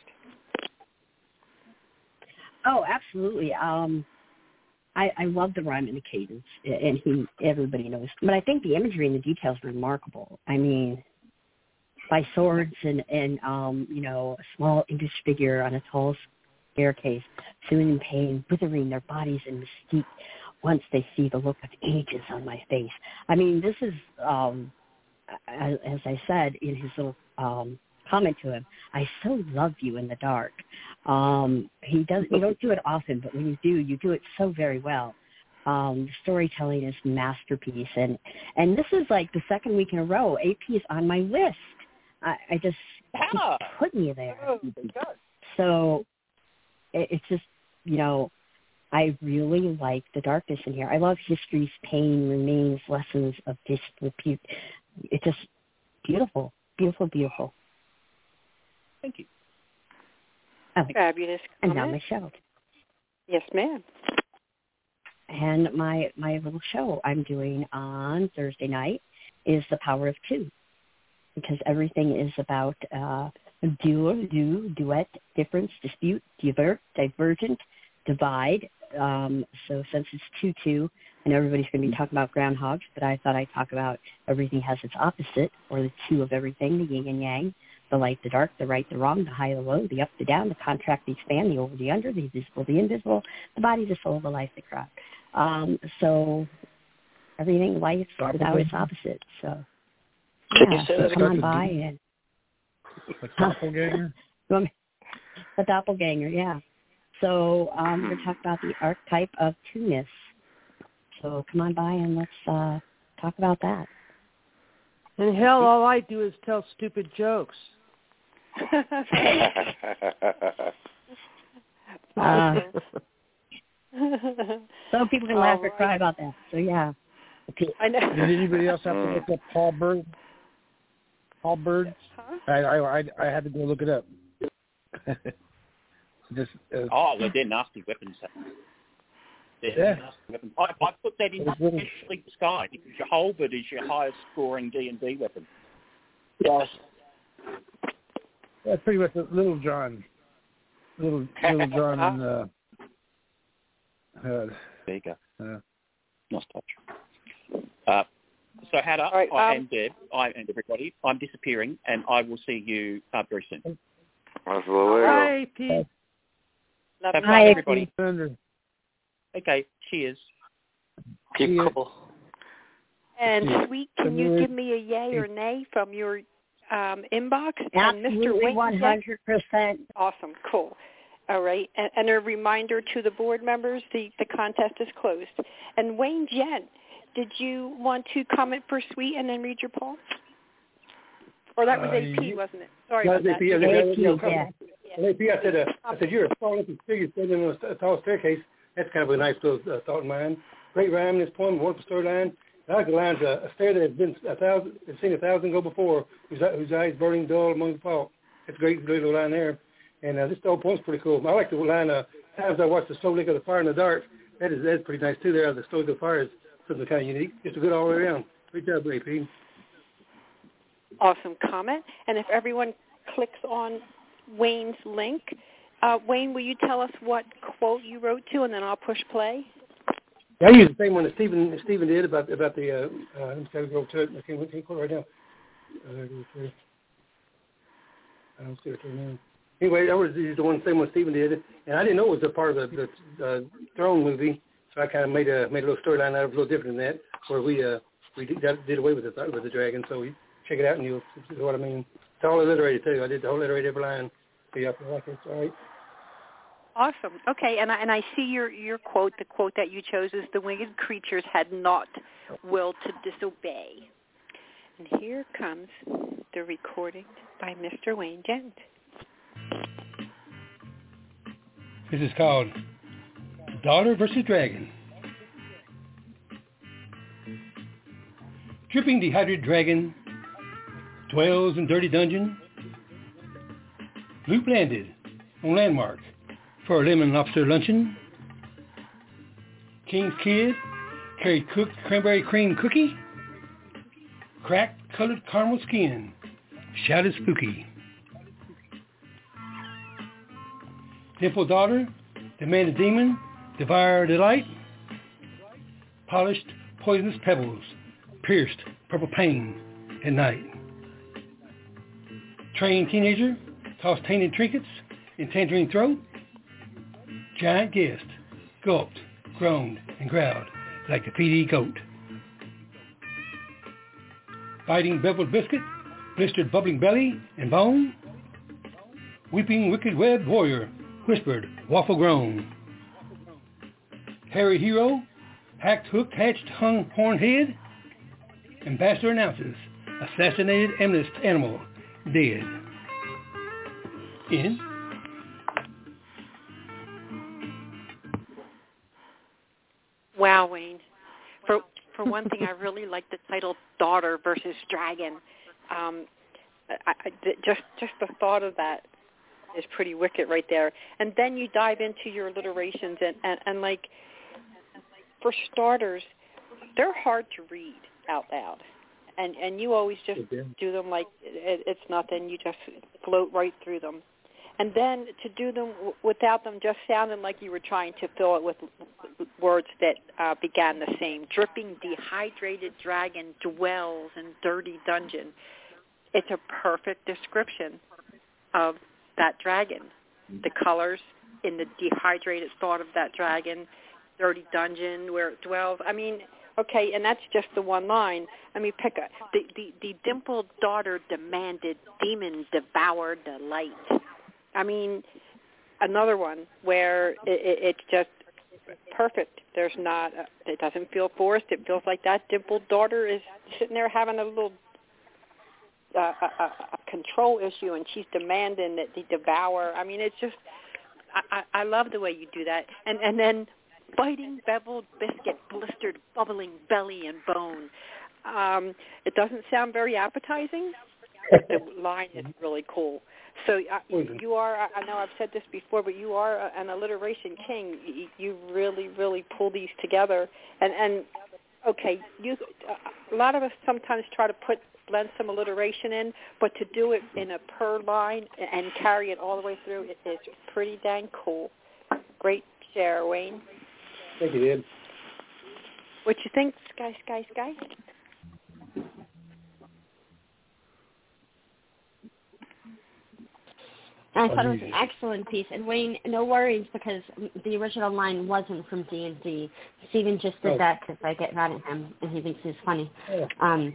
Oh, absolutely. I love the rhyme and the cadence, and everybody knows. But I think the imagery and the details are remarkable. By swords and a small English figure on a tall staircase, soon in pain, withering their bodies in mystique once they see the look of ages on my face. This is, as I said in his little comment to him, I so love you in the dark. You don't do it often, but when you do it so very well. The storytelling is masterpiece, and this is like the second week in a row AP is on my list. I just put me there. So it's just, I really like the darkness in here. I love history's pain remains lessons of disrepute. It's just beautiful, beautiful, beautiful. Thank you. Fabulous and comment. now my show. Yes, ma'am. And my little show I'm doing on Thursday night is The Power of Two, because everything is about duet, difference, dispute, divergent, divide. So since it's 2-2, and everybody's going to be talking about groundhogs, but I thought I'd talk about everything has its opposite, or the two of everything, the yin and yang, the light, the dark, the right, the wrong, the high, the low, the up, the down, the contract, the expand, the over, the under, the visible, the invisible, the body, the soul, the life, the crowd. So everything life without its opposite. So so come on by and the doppelganger. The doppelganger, yeah. So we're going to talk about the archetype of two-ness. So come on by and let's talk about that. And hell, all I do is tell stupid jokes. So people can laugh or cry about that. So yeah. I know. Did anybody else have to look up Paul halberds. Huh? I had to go look it up. They're nasty weapons. They're nasty weapons. I put that in Sleep Sky because your halberd is your highest scoring D&D weapon. Yes. That's pretty much Little John. Little John and there you go. Nice touch. So Hannah, right, and Deb, and everybody, I'm disappearing, and I will see you very soon. Absolutely. Bye, Pete. Have fun, Hi, everybody. Okay, cheers. Keep cool. And Sweet, can you give me a yay or nay from your inbox? Absolutely, 100%. Awesome, cool. All right, and a reminder to the board members, the contest is closed. And Wayne Gent, did you want to comment for Sweet and then read your poll? Or that was AP, wasn't it? Sorry about that. AP, I said, you're a tall little figure standing on a tall staircase. That's kind of a nice little thought of mine. Great rhyme in this poem, wonderful storyline. I like the lines, a stair that has been seen 1,000 go before, whose eyes burning dull among the fog. That's a great little line there. And this whole poem's pretty cool. I like the line, times I watch the slow lick of the fire in the dark. That's pretty nice, too, there. The slow lick of the fire is something kind of unique. Just a good all the way around. Great job, AP. Awesome comment. And if everyone clicks on Wayne's link, Wayne, will you tell us what quote you wrote to, and then I'll push play? I use the same one that Stephen did about the let me go to it. I can't quote right now. I don't see it right now. Anyway, I was the same one Stephen did, and I didn't know it was a part of the Throne movie, so I kind of made a little storyline out of it, a little different than that, where we did away with the dragon. So you check it out, and you'll see what I mean. It's all alliterated too. I did the whole alliterated every line. So you have to like it. All right. Awesome. Okay, and I see your quote. The quote that you chose is, "The winged creatures had not will to disobey." And here comes the recording by Mr. Wayne Gent. This is called Daughter versus Dragon. Dripping dehydrated dragon dwells in dirty dungeon. Loop landed on landmark for a lemon lobster luncheon. King's kid carried cooked cranberry cream cookie. Cracked colored caramel skin, shouted spooky. Dimple daughter, demanded demon, devour delight. Polished poisonous pebbles, pierced purple pain at night. Trained teenager, tossed tainted trinkets in tangerine throat. Giant guest, gulped, groaned, and growled like the PD goat. Biting beveled biscuit, blistered bubbling belly and bone. Weeping wicked webbed warrior, whispered waffle groan. Hairy hero, hacked, hooked, hatched, hung horn head. Ambassador announces, assassinated amethyst animal, dead. In. Wow, Wayne. For one thing, I really like the title "Daughter versus Dragon." Just the thought of that is pretty wicked right there. And then you dive into your alliterations, and like, for starters, they're hard to read out loud. And you always just do them like it's nothing. You just float right through them. And then to do them without them just sounding like you were trying to fill it with words that began the same. Dripping, dehydrated dragon dwells in dirty dungeon. It's a perfect description of that dragon. The colors in the dehydrated thought of that dragon, dirty dungeon where it dwells. I mean, okay, and that's just the one line. Let me pick the dimpled daughter demanded, demon devoured the light. I mean, another one where it's just perfect. There's not, it doesn't feel forced. It feels like that dimpled daughter is sitting there having a little a control issue, and she's demanding that they devour. I mean, it's just, I love the way you do that. And then biting beveled biscuit, blistered, bubbling belly and bone. It doesn't sound very appetizing, but the line is really cool. So you are, I know I've said this before, but you are an alliteration king. You really, really pull these together. And okay, a lot of us sometimes try to blend some alliteration in, but to do it in a per line and carry it all the way through is pretty dang cool. Great share, Wayne. Thank you, Deb. What you think, Sky? I thought it was an excellent piece. And Wayne, no worries, because the original line wasn't from D&D. Steven just did that because I get mad at him and he thinks he's funny. So,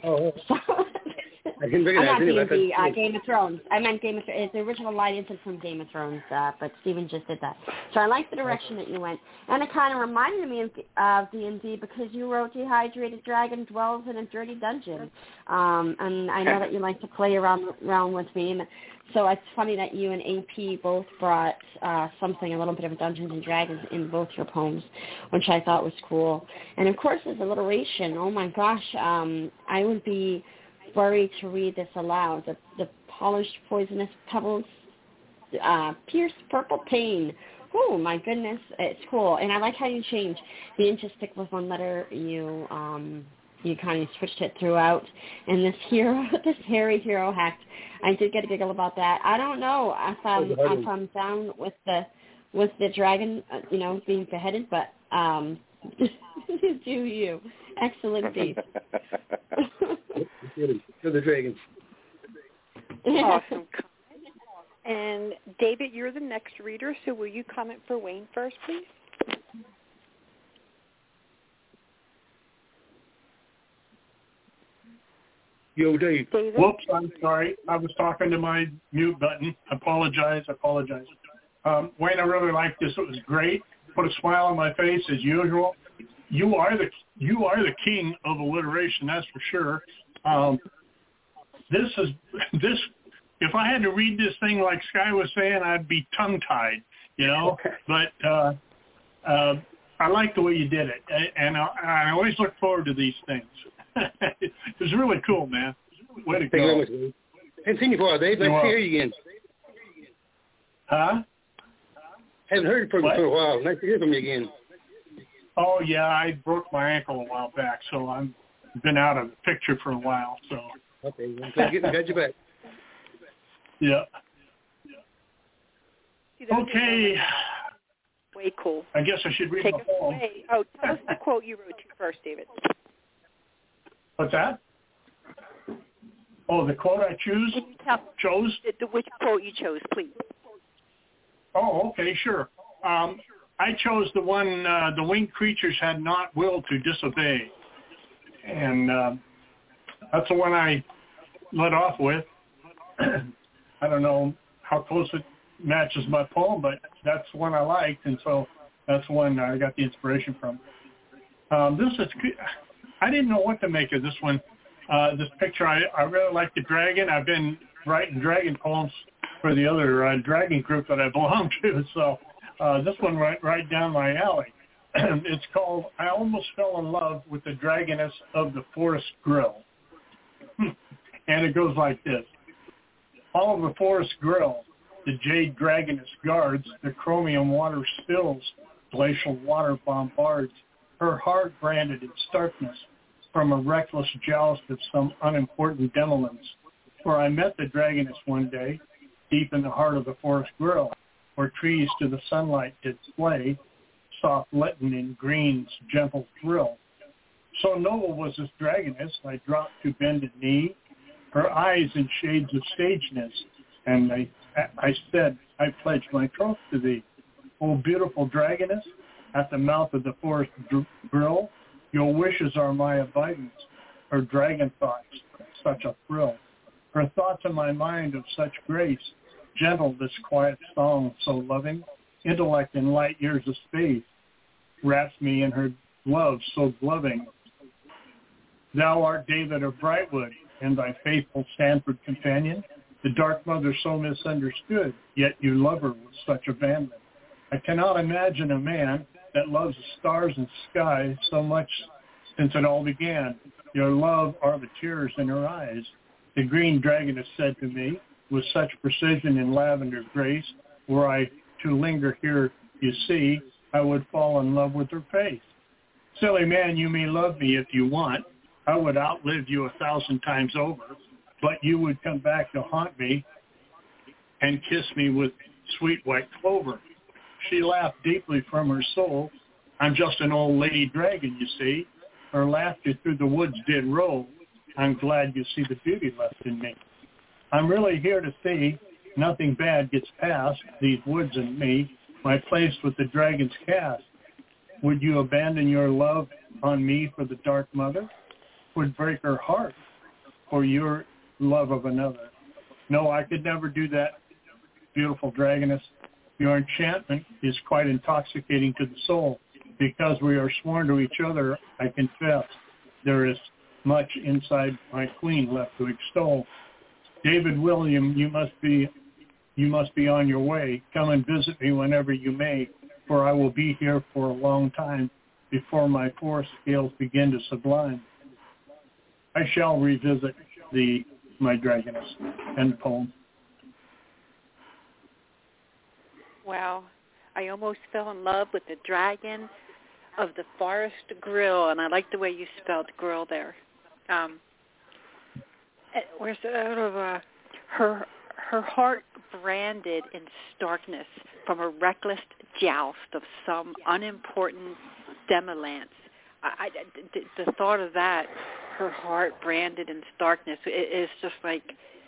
I I'm not D&D, Game of Thrones. I meant Game of Thrones. The original line isn't from Game of Thrones, but Steven just did that. So I like the direction that you went. And it kind of reminded me of D&D because you wrote Dehydrated Dragon Dwells in a Dirty Dungeon. And I know that you like to play around with me. And so it's funny that you and AP both brought something, a little bit of Dungeons and Dragons in both your poems, which I thought was cool. And, of course, there's alliteration. Oh, my gosh. I would be worried to read this aloud. The polished poisonous pebbles, pierced purple pain. Oh, my goodness. It's cool. And I like how you change. You didn't just stick with one letter. You kind of switched it throughout. And this hairy hero hack, I did get a giggle about that. I don't know if I'm down with the dragon, being beheaded, but do you. Excellent piece. To the dragons. Awesome. And David, you're the next reader, so will you comment for Wayne first, please? Yo, Dave. David? Whoops, I'm sorry. I was talking to my mute button. Apologize. Wayne, I really liked this. It was great. Put a smile on my face as usual. You are the king of alliteration, that's for sure. This. If I had to read this thing like Sky was saying, I'd be tongue-tied, But I like the way you did it, and I always look forward to these things. It was really cool, man. Way to go. Thank you. Haven't seen you for a while, Dave. Nice to hear you again. Huh? Haven't heard from you for a while. Nice to hear from you again. Oh, yeah, I broke my ankle a while back, so I've been out of the picture for a while. So. Okay, I'm glad you're back. Yeah. Okay. Way cool. I guess I should read the poem. Oh, tell us the quote you wrote to first, David. What's that? Oh, the quote I chose? Which quote you chose, please. Oh, okay, sure. I chose the one, the winged creatures had not willed to disobey. And that's the one I led off with. I don't know how close it matches my poem, but that's the one I liked, and so that's the one I got the inspiration from. This is, I didn't know what to make of this one. This picture, I really like the dragon. I've been writing dragon poems for the other dragon group that I belong to, so this one right down my alley. It's called I Almost Fell in Love with the Dragoness of the Forest Grill. And it goes like this. All of the forest grill, the jade dragoness guards, the chromium water spills, glacial water bombards, her heart branded in starkness from a reckless joust of some unimportant demolins. For I met the dragoness one day, deep in the heart of the forest grill, where trees to the sunlight did sway, soft litten in green's gentle thrill. So noble was this dragoness, I dropped to bended knee, her eyes in shades of stageness, and I said, I pledge my troth to thee. O beautiful dragoness, at the mouth of the forest grill, your wishes are my abidance, her dragon thoughts, such a thrill. Her thoughts in my mind of such grace, gentle this quiet song so loving, intellect in light years of space, wraps me in her love so gloving. Thou art David of Brightwood, and thy faithful Stanford companion, the dark mother so misunderstood, yet you love her with such abandon. I cannot imagine a man that loves the stars and sky so much since it all began. Your love are the tears in her eyes, The green dragoness said to me, with such precision and lavender grace, were I to linger here, you see, I would fall in love with her face. Silly man, you may love me if you want. I would outlive you 1,000 times over, but you would come back to haunt me and kiss me with sweet white clover. She laughed deeply from her soul. I'm just an old lady dragon, you see. Her laughter through the woods did roll. I'm glad you see the beauty left in me. I'm really here to see nothing bad gets past these woods and me, my place with the dragon's cast. Would you abandon your love on me for the dark mother? Would break her heart for your love of another? No, I could never do that, beautiful dragoness. Your enchantment is quite intoxicating to the soul. Because we are sworn to each other, I confess, there is much inside my queen left to extol. David William, you must be on your way. Come and visit me whenever you may, for I will be here for a long time before my forest scales begin to sublime. I shall revisit thee, my dragoness. End poem. Wow. I almost fell in love with the dragon of the forest grill, and I like the way you spelled grill there. Where's her heart branded in starkness from a reckless joust of some unimportant demolance. The thought of that, her heart branded in starkness, is just like,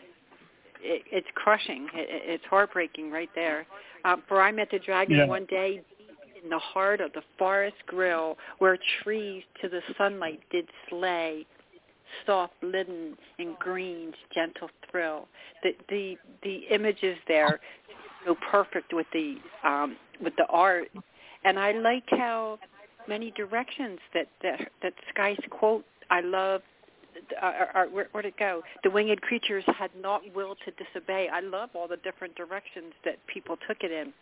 it's crushing. It's heartbreaking right there. For I met the dragon one day in the heart of the forest grill, where trees to the sunlight did slay, soft linen and green's gentle thrill. The images there, so perfect with the art, and I like how many directions that Sky's quote. I love. Where'd it go? The winged creatures had not will to disobey. I love all the different directions that people took it in.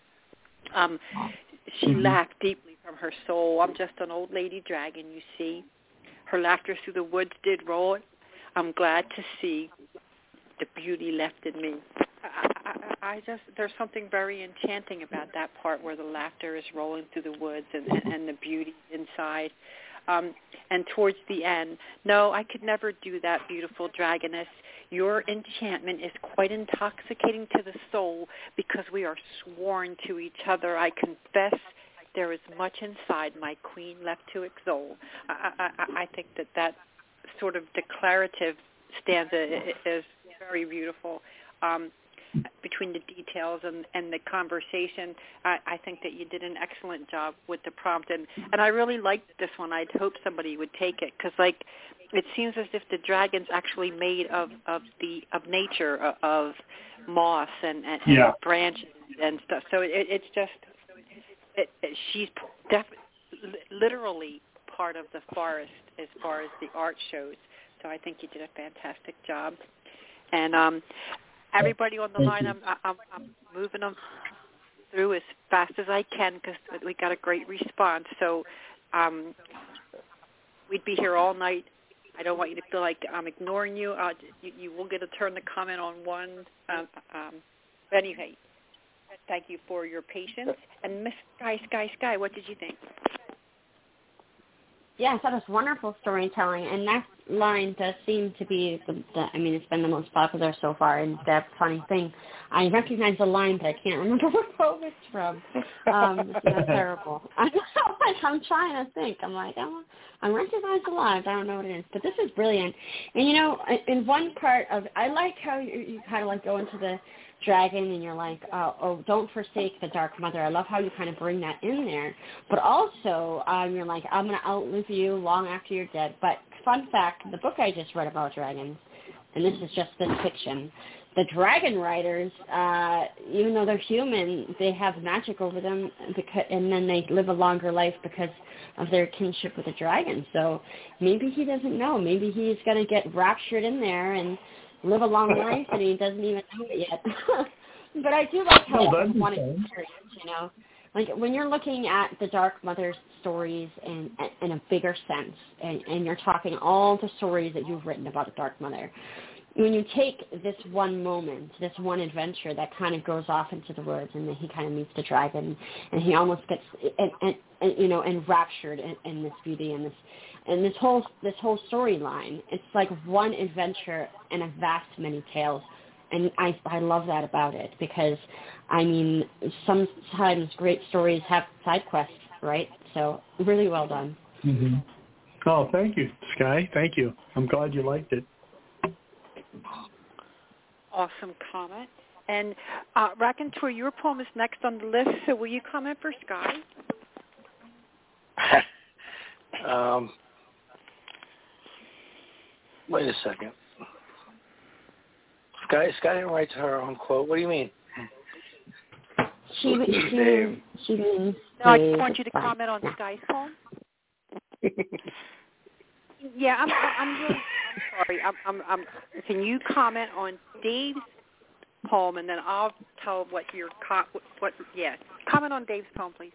She laughed deeply from her soul. I'm just an old lady dragon, you see. Her laughter through the woods did roll. I'm glad to see the beauty left in me. I just, there's something very enchanting about that part where the laughter is rolling through the woods and the beauty inside. And towards the end, no, I could never do that, beautiful dragoness. Your enchantment is quite intoxicating to the soul because we are sworn to each other. I confess there is much inside my queen left to extol. I think that sort of declarative stanza is very beautiful. Between the details and the conversation, I think that you did an excellent job with the prompt, and I really liked this one. I'd hope somebody would take it because, like, it seems as if the dragon's actually made of nature, of moss and branches and stuff. So it's just she's literally part of the forest as far as the art shows. So I think you did a fantastic job, and. Everybody on the line, I'm moving them through as fast as I can because we got a great response. So we'd be here all night. I don't want you to feel like I'm ignoring you. You will get a turn to comment on one. Anyway, thank you for your patience. And Miss Sky, what did you think? Yeah, I thought it was wonderful storytelling, and that line does seem to be, it's been the most popular so far, and that funny thing. I recognize the line, but I can't remember what poem it's from. That's terrible. I'm trying to think. I'm like, I recognize the line, but I don't know what it is. But this is brilliant. And, in one part of, I like how you kind of like go into the dragon and you're like, oh, don't forsake the dark mother. I love how you kind of bring that in there. But also, you're like, I'm going to outlive you long after you're dead. But fun fact, the book I just read about dragons, and this is just this fiction, the dragon riders, even though they're human, they have magic over them, and then they live a longer life because of their kinship with the dragon. So maybe he doesn't know. Maybe he's going to get raptured in there and live a long life, and he doesn't even know it yet. But I do like how it's one experience, Like when you're looking at the Dark Mother's stories in a bigger sense, and you're talking all the stories that you've written about the Dark Mother, when you take this one moment, this one adventure that kind of goes off into the woods, and then he kind of meets the dragon, and he almost gets enraptured in this beauty and this whole storyline. It's like one adventure and a vast many tales, and I love that about it, because I mean sometimes great stories have side quests, right? So really well done. Mm-hmm. Oh, thank you, Sky. Thank you. I'm glad you liked it. Awesome comment. And Raconteur, your poem is next on the list, so will you comment for Sky? Wait a second. Sky didn't write her own quote. What do you mean? She means no, I just want you to comment on Sky's poem. Yeah, I'm really sorry. Can you comment on Dave's poem, and then I'll tell what your comment on Dave's poem, please.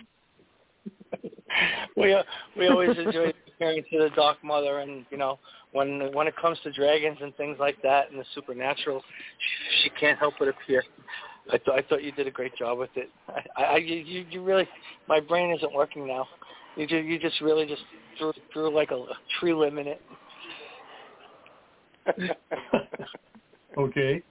We always enjoy comparing to the Dark Mother, and when it comes to dragons and things like that and the supernatural, she can't help but appear. I thought you did a great job with it. You really, my brain isn't working now. You just really drew like a tree limb in it. Okay.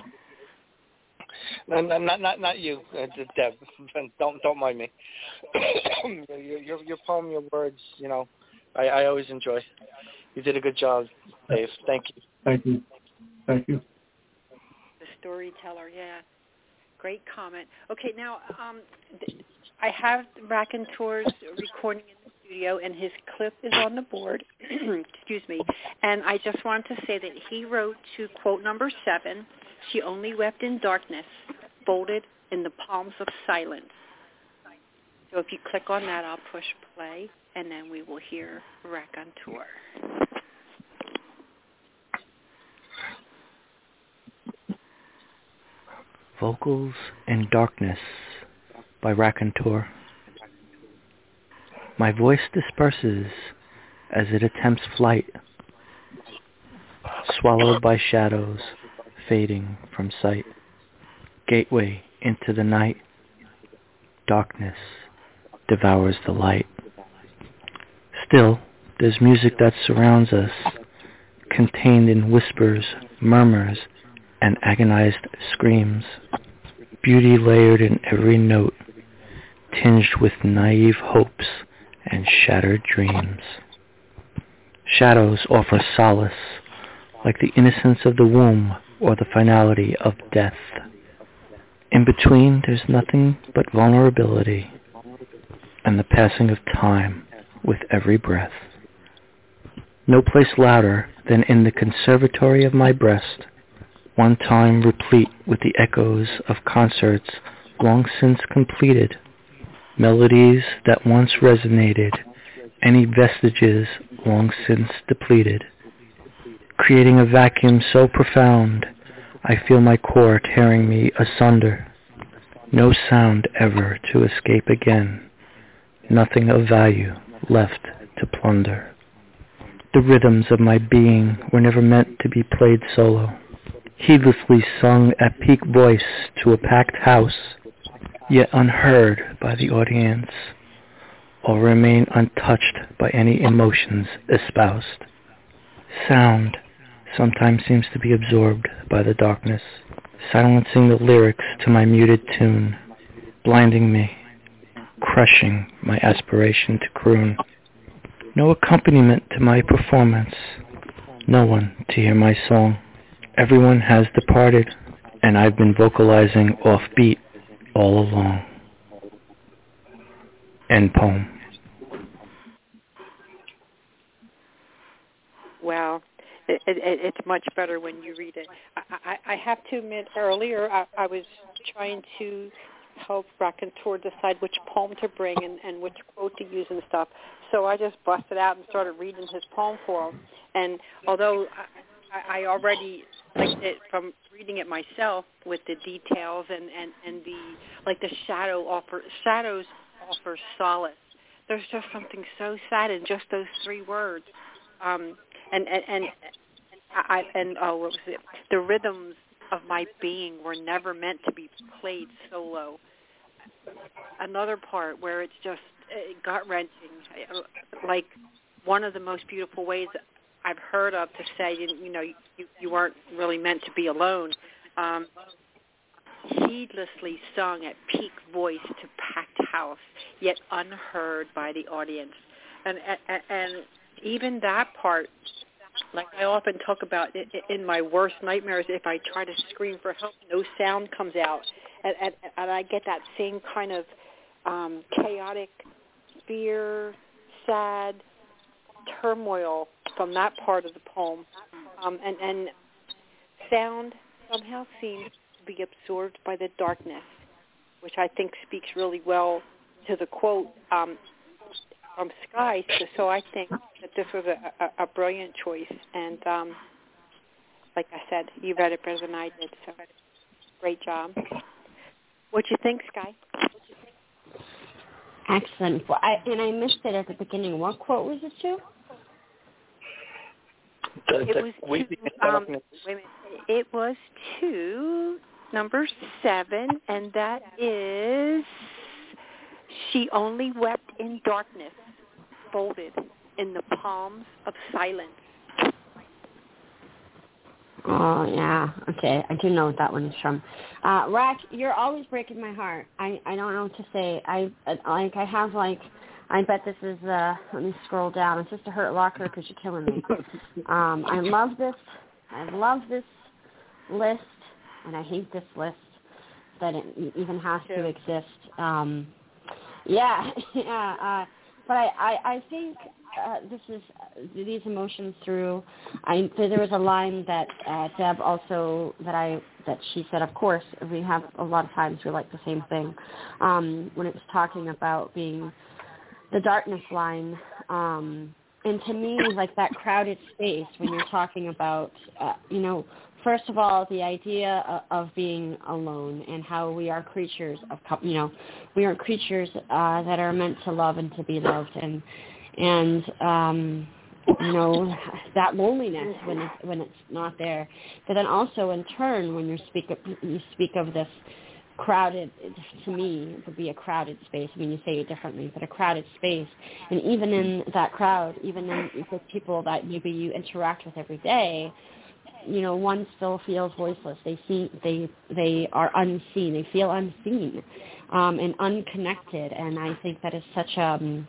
Not you, Deb. Don't mind me. Your poem, your words, I always enjoy. You did a good job, Dave. Thank you. Thank you. Thank you. The storyteller, yeah. Great comment. Okay, now I have Raconteur's recording in the studio, and his clip is on the board. Excuse me. And I just want to say that he wrote to quote number 7, "She only wept in darkness, folded in the palms of silence." So if you click on that, I'll push play, and then we will hear Raconteur. Vocals in Darkness by Raconteur. My voice disperses as it attempts flight, swallowed by shadows fading from sight. Gateway into the night, darkness devours the light. Still, there's music that surrounds us, contained in whispers, murmurs, and agonized screams. Beauty layered in every note, tinged with naive hopes and shattered dreams. Shadows offer solace, like the innocence of the womb or the finality of death. In between, there's nothing but vulnerability and the passing of time with every breath. No place louder than in the conservatory of my breast, one time replete with the echoes of concerts long since completed, melodies that once resonated, any vestiges long since depleted, creating a vacuum so profound I feel my core tearing me asunder. No sound ever to escape again, nothing of value left to plunder. The rhythms of my being were never meant to be played solo, heedlessly sung at peak voice to a packed house, yet unheard by the audience, or remain untouched by any emotions espoused. Sound sometimes seems to be absorbed by the darkness, silencing the lyrics to my muted tune, blinding me, crushing my aspiration to croon. No accompaniment to my performance, no one to hear my song. Everyone has departed, and I've been vocalizing offbeat all along. End poem. Wow. It's much better when you read it. I have to admit, earlier I was trying to help Raconteur decide which poem to bring and which quote to use and stuff. So I just busted out and started reading his poem for him. And although I already liked it from reading it myself with the details and the shadows offer solace. There's just something so sad in just those 3 words. And what was it? The rhythms of my being were never meant to be played solo. Another part where it's just gut-wrenching, like one of the most beautiful ways I've heard of to say, you weren't really meant to be alone. Heedlessly sung at peak voice to packed house, yet unheard by the audience. And even that part, like I often talk about in my worst nightmares, if I try to scream for help, no sound comes out. And I get that same kind of chaotic fear, sad turmoil from that part of the poem. And sound somehow seems to be absorbed by the darkness, which I think speaks really well to the quote from Sky. So I think that this was a brilliant choice. And like I said, you read it better than I did, so great job. What'd you think, Sky? Excellent. Well, I missed it at the beginning. What quote was it to? It was to number 7, and that is, she only wept in darkness, folded in the palms of silence. Oh, yeah. Okay, I do know what that one is from. Rack, you're always breaking my heart. I don't know what to say. I bet this is, let me scroll down. It's just a Hurt Locker because you're killing me. I love this list, and I hate this list that it even has to exist. But I think these emotions through. There was a line that Deb also that she said. Of course, we have a lot of times we like the same thing when it was talking about being the darkness line. And to me, like that crowded space when you're talking about, first of all, the idea of being alone and how we are creatures of, we are creatures that are meant to love and to be loved, and that loneliness when it's not there. But then also in turn, when you speak of this crowded, to me, it would be a crowded space. I mean, you say it differently, but a crowded space. And even in that crowd, even in with people that maybe you interact with every day, one still feels voiceless. They are unseen. They feel unseen and unconnected. And I think that is such an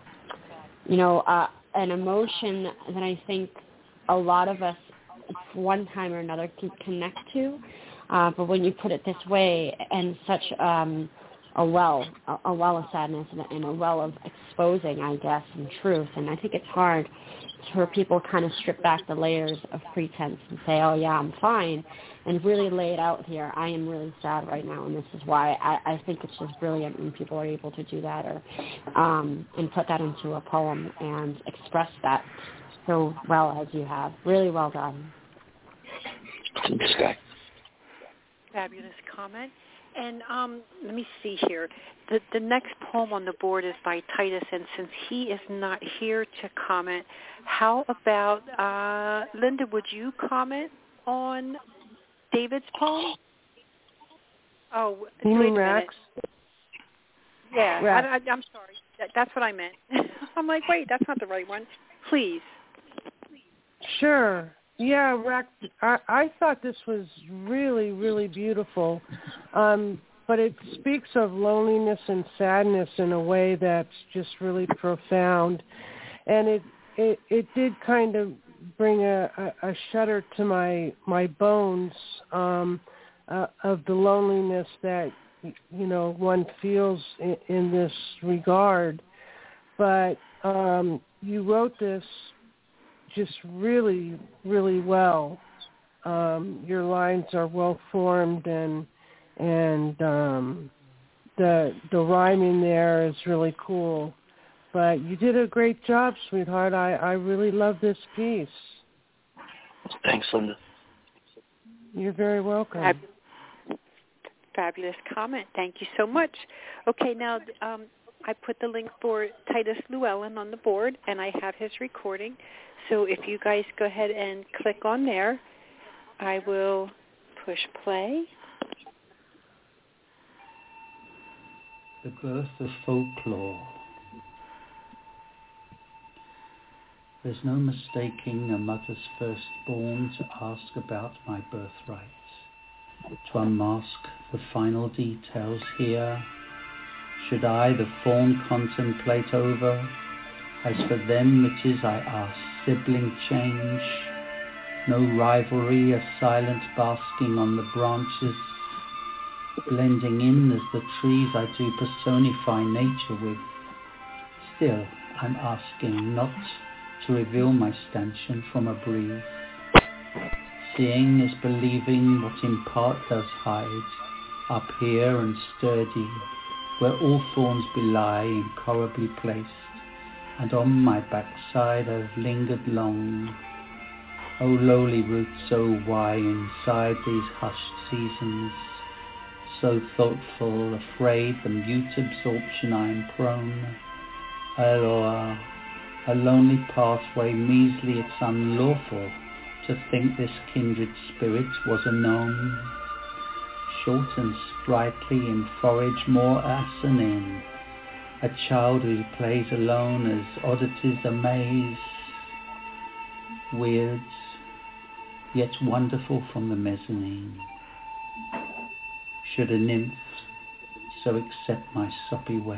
emotion that I think a lot of us, one time or another, can connect to. But when you put it this way, and such a well of sadness and a well of exposing, I guess, and truth, and I think it's hard for people kind of strip back the layers of pretense and say, oh yeah, I'm fine, and really lay it out here. I am really sad right now, and this is why. I think it's just brilliant when people are able to do that, or and put that into a poem and express that so well as you have. Really well done. Sky. Fabulous comment. And let me see here. The next poem on the board is by Titus, and since he is not here to comment, how about, Linda, would you comment on David's poem? Oh, you wait mean a Rex? minute. Yeah, I'm sorry. That's what I meant. I'm like, wait, that's not the right one. Please. Sure. Yeah, Rex, I thought this was really, really beautiful. But it speaks of loneliness and sadness in a way that's just really profound. And it did kind of bring a shudder to my bones of the loneliness that, one feels in this regard. But you wrote this just really, really well. Your lines are well formed, and the rhyming there is really cool. But you did a great job, sweetheart. I really love this piece. Thanks, Linda. You're very welcome. Fabulous comment. Thank you so much. Okay, now I put the link for Titus Llewellyn on the board, and I have his recording. So if you guys go ahead and click on there, I will push play. The birth of folklore. There's no mistaking a mother's firstborn to ask about my birthright, to unmask the final details here. Should I the fawn contemplate over, as for them it is I ask, sibling change, no rivalry, a silent basking on the branches, blending in as the trees I do personify nature with. Still, I'm asking not to reveal my stanchion from a breeze. Seeing is believing, what in part does hide, up here and sturdy, where all thorns belie, incorribly placed, and on my backside I've lingered long. O lowly roots, so why inside these hushed seasons, so thoughtful, afraid the mute absorption I am prone. Aloha, a lonely pathway, measly it's unlawful to think this kindred spirit was a gnome. Short and sprightly in forage, more asinine, a child who plays alone as oddities amaze. Weird, yet wonderful from the mezzanine. Should a nymph so accept my soppy ways?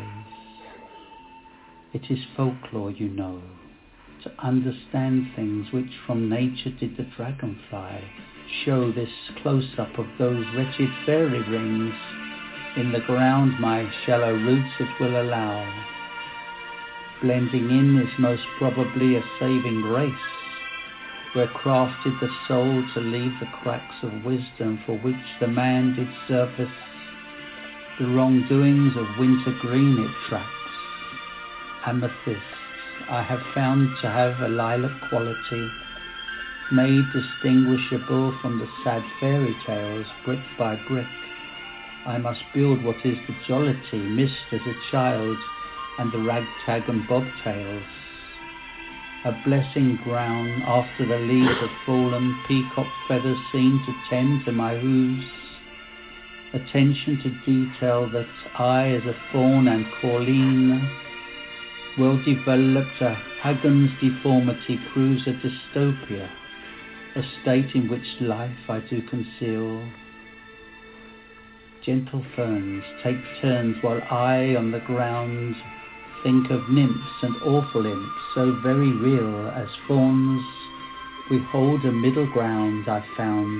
It is folklore, you know, to understand things which from nature did the dragonfly show. This close-up of those wretched fairy rings in the ground my shallow roots it will allow. Blending in is most probably a saving grace, where crafted the soul to leave the cracks of wisdom for which the man did surface. The wrongdoings of wintergreen it tracks. Amethysts I have found to have a lilac quality, made distinguishable from the sad fairy tales, brick by brick. I must build what is the jollity missed as a child, and the ragtag and bobtails. A blessing ground after the leaves of fallen, peacock feathers seem to tend to my hooves. Attention to detail that I, as a fawn and Corleen, well developed, a Hagen's deformity proves a dystopia, a state in which life I do conceal. Gentle ferns take turns while I on the ground think of nymphs and awful imps, so very real as fawns. We hold a middle ground, I found.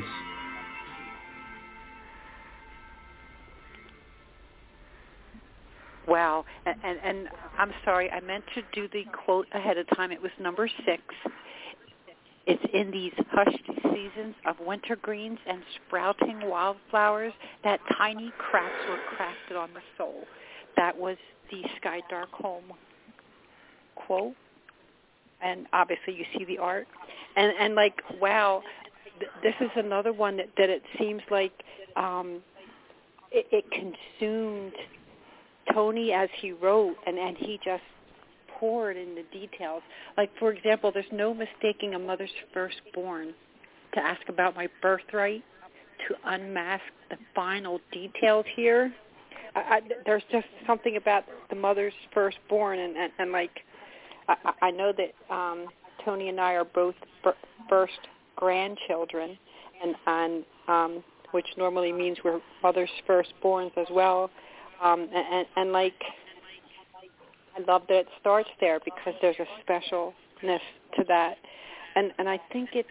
Wow, and I'm sorry, I meant to do the quote ahead of time. It was number 6. It's in these hushed seasons of wintergreens and sprouting wildflowers that tiny cracks were crafted on the soul. That was the Sky Darkholm quote, and obviously you see the art. And like, wow, this is another one that it seems like it consumed Tony as he wrote, and he just poured in the details. Like, for example, there's no mistaking a mother's firstborn to ask about my birthright, to unmask the final details here. There's just something about the mother's firstborn, and like, I know that Tony and I are both first grandchildren, and which normally means we're mother's firstborns as well. And like, I love that it starts there because there's a specialness to that. And I think it's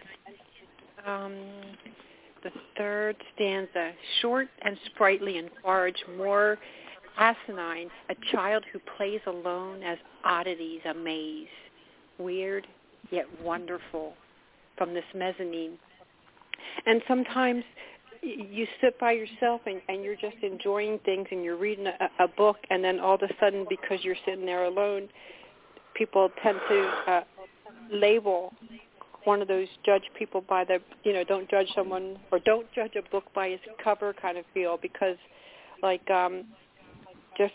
the third stanza, short and sprightly and forage, more asinine, a child who plays alone as oddities amaze, weird yet wonderful from this mezzanine. And sometimes you sit by yourself and you're just enjoying things and you're reading a book, and then all of a sudden, because you're sitting there alone, people tend to label one of those judge people by the, don't judge someone or don't judge a book by its cover kind of feel, because like just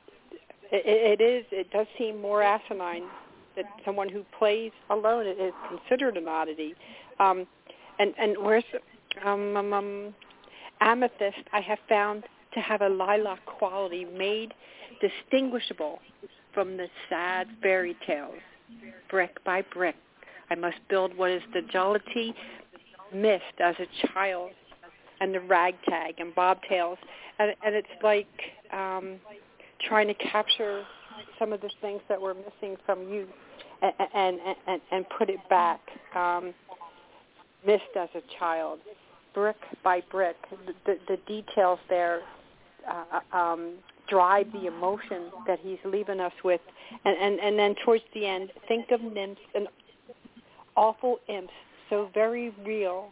it does seem more asinine that someone who plays alone is considered an oddity. And where's amethyst I have found to have a lilac quality made distinguishable from the sad fairy tales. Brick by brick, I must build what is the jollity missed as a child, and the ragtag and bobtails, and it's like trying to capture some of the things that were missing from youth and put it back, missed as a child, brick by brick. The details there drive the emotion that he's leaving us with, and then towards the end, think of nymphs and awful imps, so very real.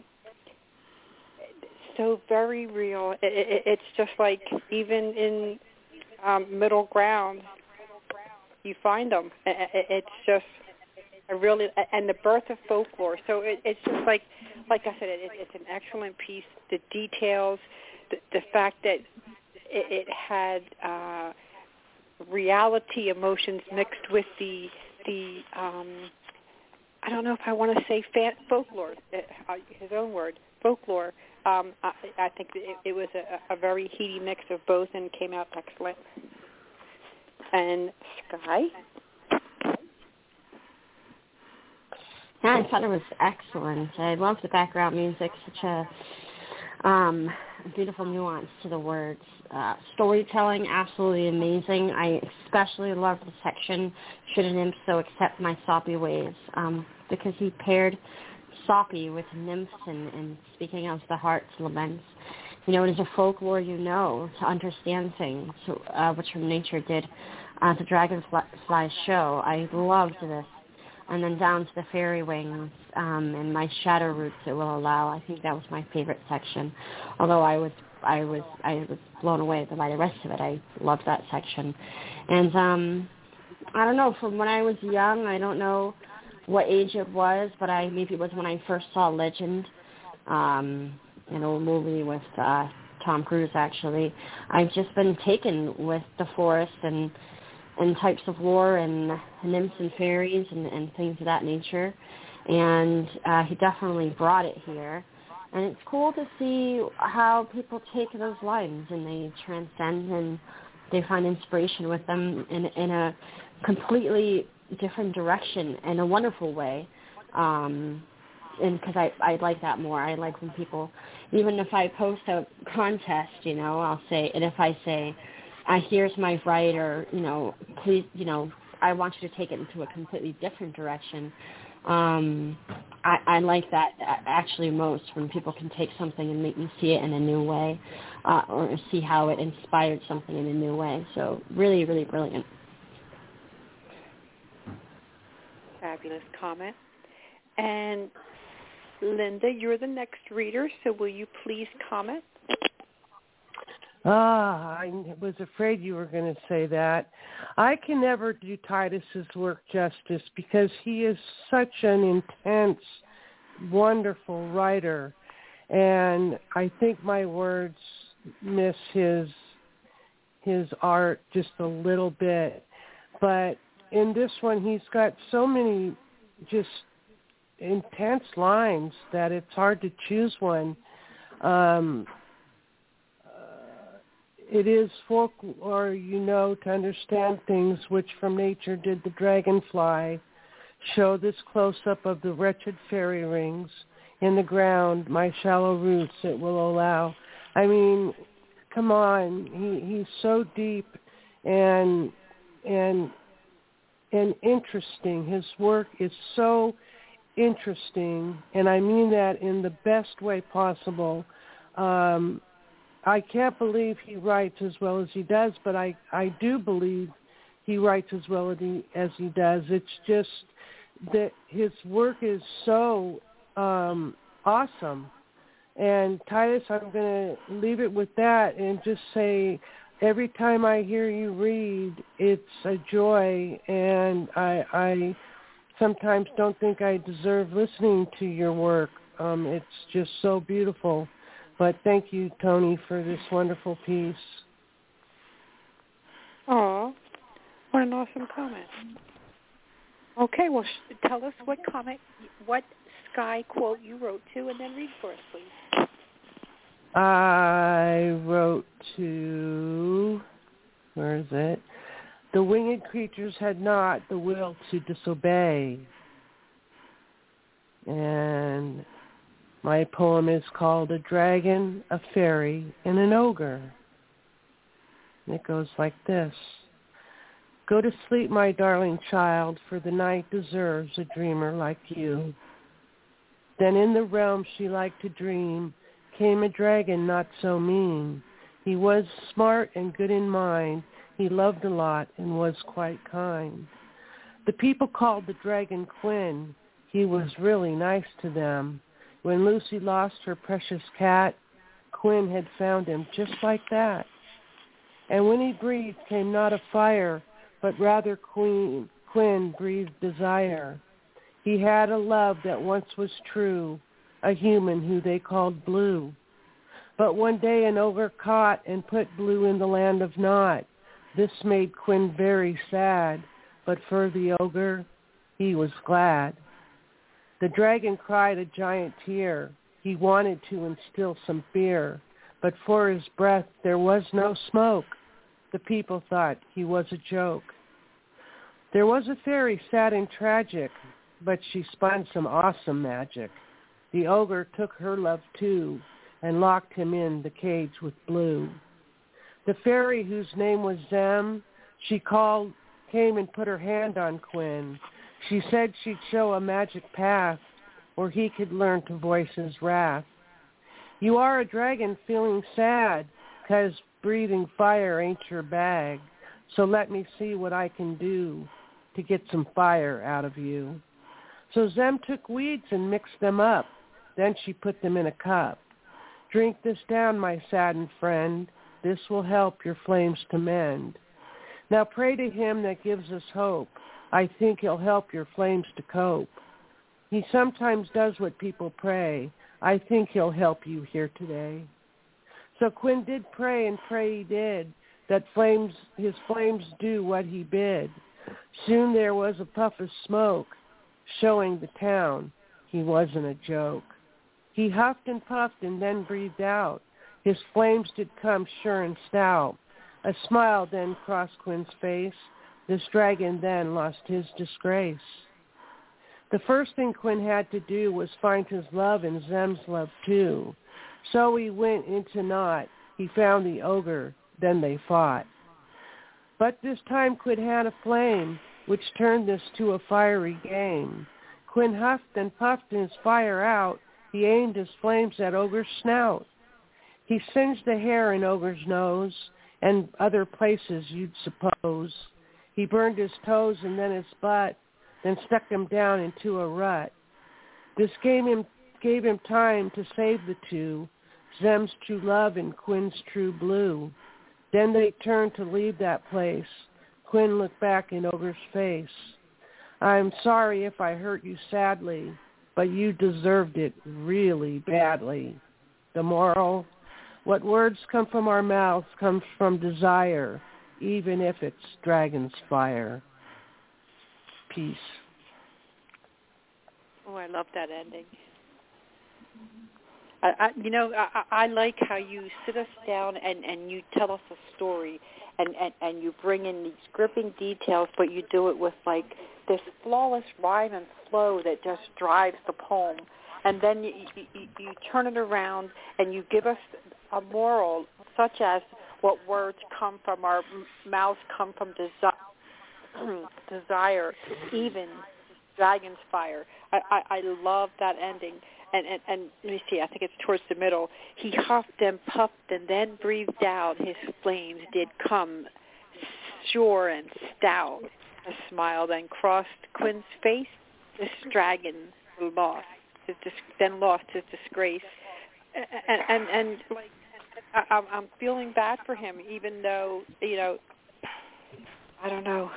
So very real. It's just like even in middle ground, you find them. It's just a really, and the birth of folklore. So it's just like I said, it's an excellent piece. The details, the fact that it had reality emotions mixed with the I don't know if I want to say folklore, his own word, folklore. I think it was a very heady mix of both and came out excellent. And Sky? Yeah, I thought it was excellent. I love the background music, such a beautiful nuance to the words. Storytelling, absolutely amazing. I especially love the section, Should an Nymph So Accept My Soppy Ways, because he paired soppy with nymphs and speaking of the heart's laments. You know, it is a folklore, to understand things, which from nature did the Dragonfly show. I loved this. And then down to the fairy wings and my shadow roots it will allow. I think that was my favorite section. Although I was blown away by the rest of it. I loved that section. And I don't know, from when I was young, I don't know what age it was, but maybe it was when I first saw Legend, an old movie with Tom Cruise actually. I've just been taken with the forest and types of lore and nymphs and fairies and things of that nature. And he definitely brought it here. And it's cool to see how people take those lines and they transcend and they find inspiration with them in a completely different direction in a wonderful way. And because I like that more. I like when people, even if I post a contest, I'll say, and if I say, here's my right, or, please, I want you to take it into a completely different direction. I like that actually most, when people can take something and make me see it in a new way, or see how it inspired something in a new way. So really, really brilliant. Fabulous comment. And Linda, you're the next reader, so will you please comment? I was afraid you were going to say that. I can never do Titus's work justice because he is such an intense, wonderful writer, and I think my words miss his art just a little bit. But in this one, he's got so many just intense lines that it's hard to choose one. It is folklore, to understand things which from nature did the dragonfly. Show this close-up of the wretched fairy rings in the ground, my shallow roots it will allow. I mean, come on, he's so deep and interesting. His work is so interesting, and I mean that in the best way possible. I can't believe he writes as well as he does, but I do believe he writes as well as he does. It's just that his work is so awesome. And Titus, I'm going to leave it with that and just say every time I hear you read, it's a joy, and I sometimes don't think I deserve listening to your work. It's just so beautiful. But thank you, Tony, for this wonderful piece. Oh, what an awesome comment. Okay, well, tell us what Sky quote you wrote to, and then read for us, please. I wrote to, where is it? The winged creatures had not the will to disobey. And my poem is called A Dragon, a Fairy, and an Ogre. And it goes like this. Go to sleep, my darling child, for the night deserves a dreamer like you. Then in the realm she liked to dream came a dragon not so mean. He was smart and good in mind. He loved a lot and was quite kind. The people called the dragon Quinn. He was really nice to them. When Lucy lost her precious cat, Quinn had found him just like that. And when he breathed came not a fire, but rather Quinn breathed desire. He had a love that once was true, a human who they called Blue. But one day an ogre caught and put Blue in the land of Nod. This made Quinn very sad, but for the ogre, he was glad. The dragon cried a giant tear. He wanted to instill some fear, but for his breath there was no smoke. The people thought he was a joke. There was a fairy sad and tragic, but she spun some awesome magic. The ogre took her love too and locked him in the cage with Blue. The fairy, whose name was Zem, came and put her hand on Quinn. She said she'd show a magic path where he could learn to voice his wrath. You are a dragon feeling sad, 'cause breathing fire ain't your bag. So let me see what I can do to get some fire out of you. So Zem took weeds and mixed them up. Then she put them in a cup. Drink this down, my saddened friend. This will help your flames to mend. Now pray to him that gives us hope. I think he'll help your flames to cope. He sometimes does what people pray. I think he'll help you here today. So Quinn did pray, and pray he did, that his flames do what he bid. Soon there was a puff of smoke, showing the town he wasn't a joke. He huffed and puffed and then breathed out. His flames did come sure and stout. A smile then crossed Quinn's face. This dragon then lost his disgrace. The first thing Quinn had to do was find his love and Zem's love too. So he went into Nod. He found the ogre. Then they fought. But this time Quinn had a flame, which turned this to a fiery game. Quinn huffed and puffed his fire out. He aimed his flames at Ogre's snout. He singed the hair in Ogre's nose and other places you'd suppose. He burned his toes and then his butt, then stuck him down into a rut. This gave him time to save the two, Zem's true love and Quinn's true blue. Then they turned to leave that place. Quinn looked back in Ogre's face. I'm sorry if I hurt you sadly, but you deserved it really badly. The moral, what words come from our mouths comes from desire, even if it's dragon's fire. Peace. Oh, I love that ending. I like how you sit us down and you tell us a story and you bring in these gripping details, but you do it with like this flawless rhyme and flow that just drives the poem. And then you turn it around and you give us a moral, such as what words come from our mouths come from desire, even dragon's fire. I love that ending. And let me see, I think it's towards the middle. He huffed and puffed and then breathed out. His flames did come sure and stout. A smile then crossed Quinn's face. This dragon lost his disgrace. And like, I'm feeling bad for him, even though, I don't know.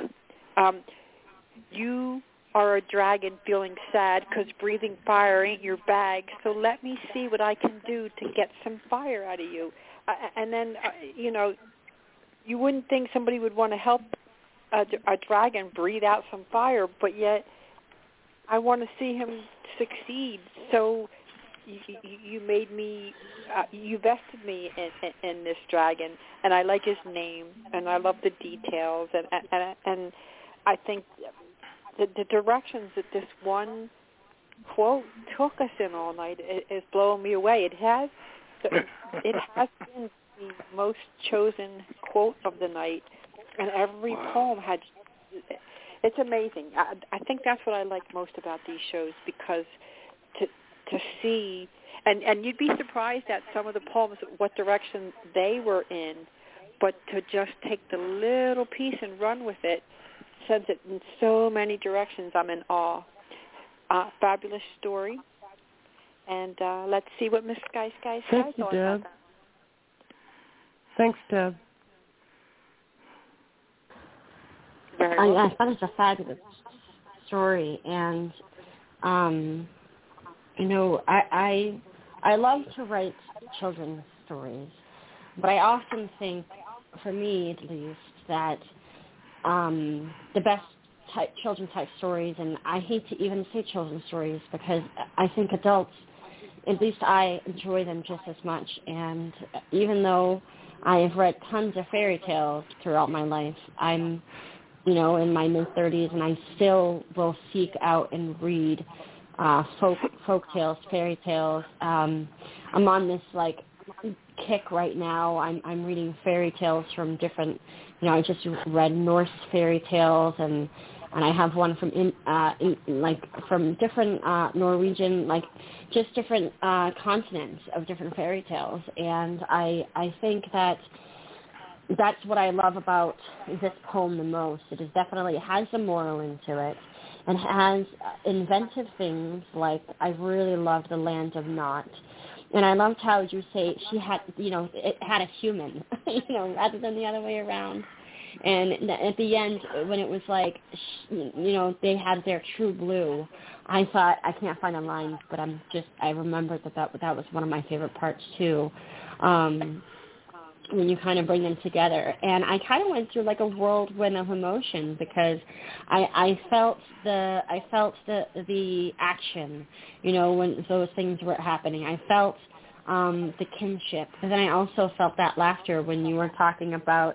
You are a dragon feeling sad because breathing fire ain't your bag, so let me see what I can do to get some fire out of you. And then, you wouldn't think somebody would want to help a dragon breathe out some fire, but yet I want to see him succeed. So you made me, you vested me in this dragon, and I like his name, and I love the details, and I think the directions that this one quote took us in all night is blowing me away. It has been the most chosen quote of the night, and every poem had. It's amazing. I think that's what I like most about these shows, because to see, and you'd be surprised at some of the poems, what direction they were in, but to just take the little piece and run with it, sends it in so many directions. I'm in awe. Fabulous story. And let's see what Miss Sky Thank you, thought Deb. about that. Thanks, Deb. Very well. I thought it was a fabulous story, and I love to write children's stories, but I often think, for me at least, that the best children's type stories, and I hate to even say children's stories because I think adults, at least I enjoy them just as much. And even though I have read tons of fairy tales throughout my life, I'm in my mid-30s, and I still will seek out and read folk tales, fairy tales. I'm on this kick right now. I'm reading fairy tales from different. I just read Norse fairy tales, and I have one from from different Norwegian, just different continents of different fairy tales, and I think that's what I love about this poem the most. It has a moral into it, and has inventive things like, I really loved The Land of Nod. And I loved how you say she had, it had a human, rather than the other way around. And at the end, when it was they had their true blue, I thought, I can't find a line, but I remembered that was one of my favorite parts too. When you kind of bring them together. And I kind of went through a whirlwind of emotion, because I felt the action, when those things were happening. I felt the kinship. But then I also felt that laughter when you were talking about,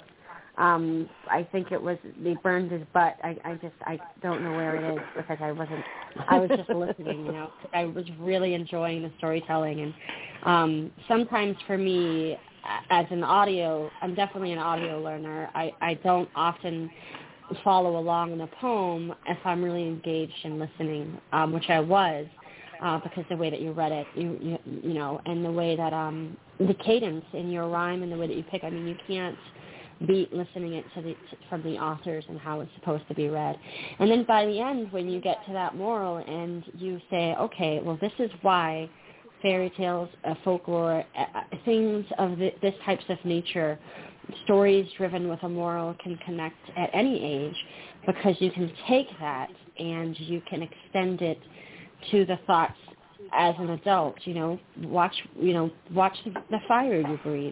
I think it was, they burned his butt. I don't know where it is, because I was just listening, I was really enjoying the storytelling. And sometimes for me, as an audio, I'm definitely an audio learner. I don't often follow along in a poem if I'm really engaged in listening, which I was, because the way that you read it, and the way that the cadence in your rhyme and the way that you pick. I mean, you can't beat listening it from the authors and how it's supposed to be read. And then by the end, when you get to that moral and you say, okay, well, this is why fairy tales, folklore, things of this types of nature, stories driven with a moral, can connect at any age, because you can take that and you can extend it to the thoughts as an adult. Watch the fire you breathe,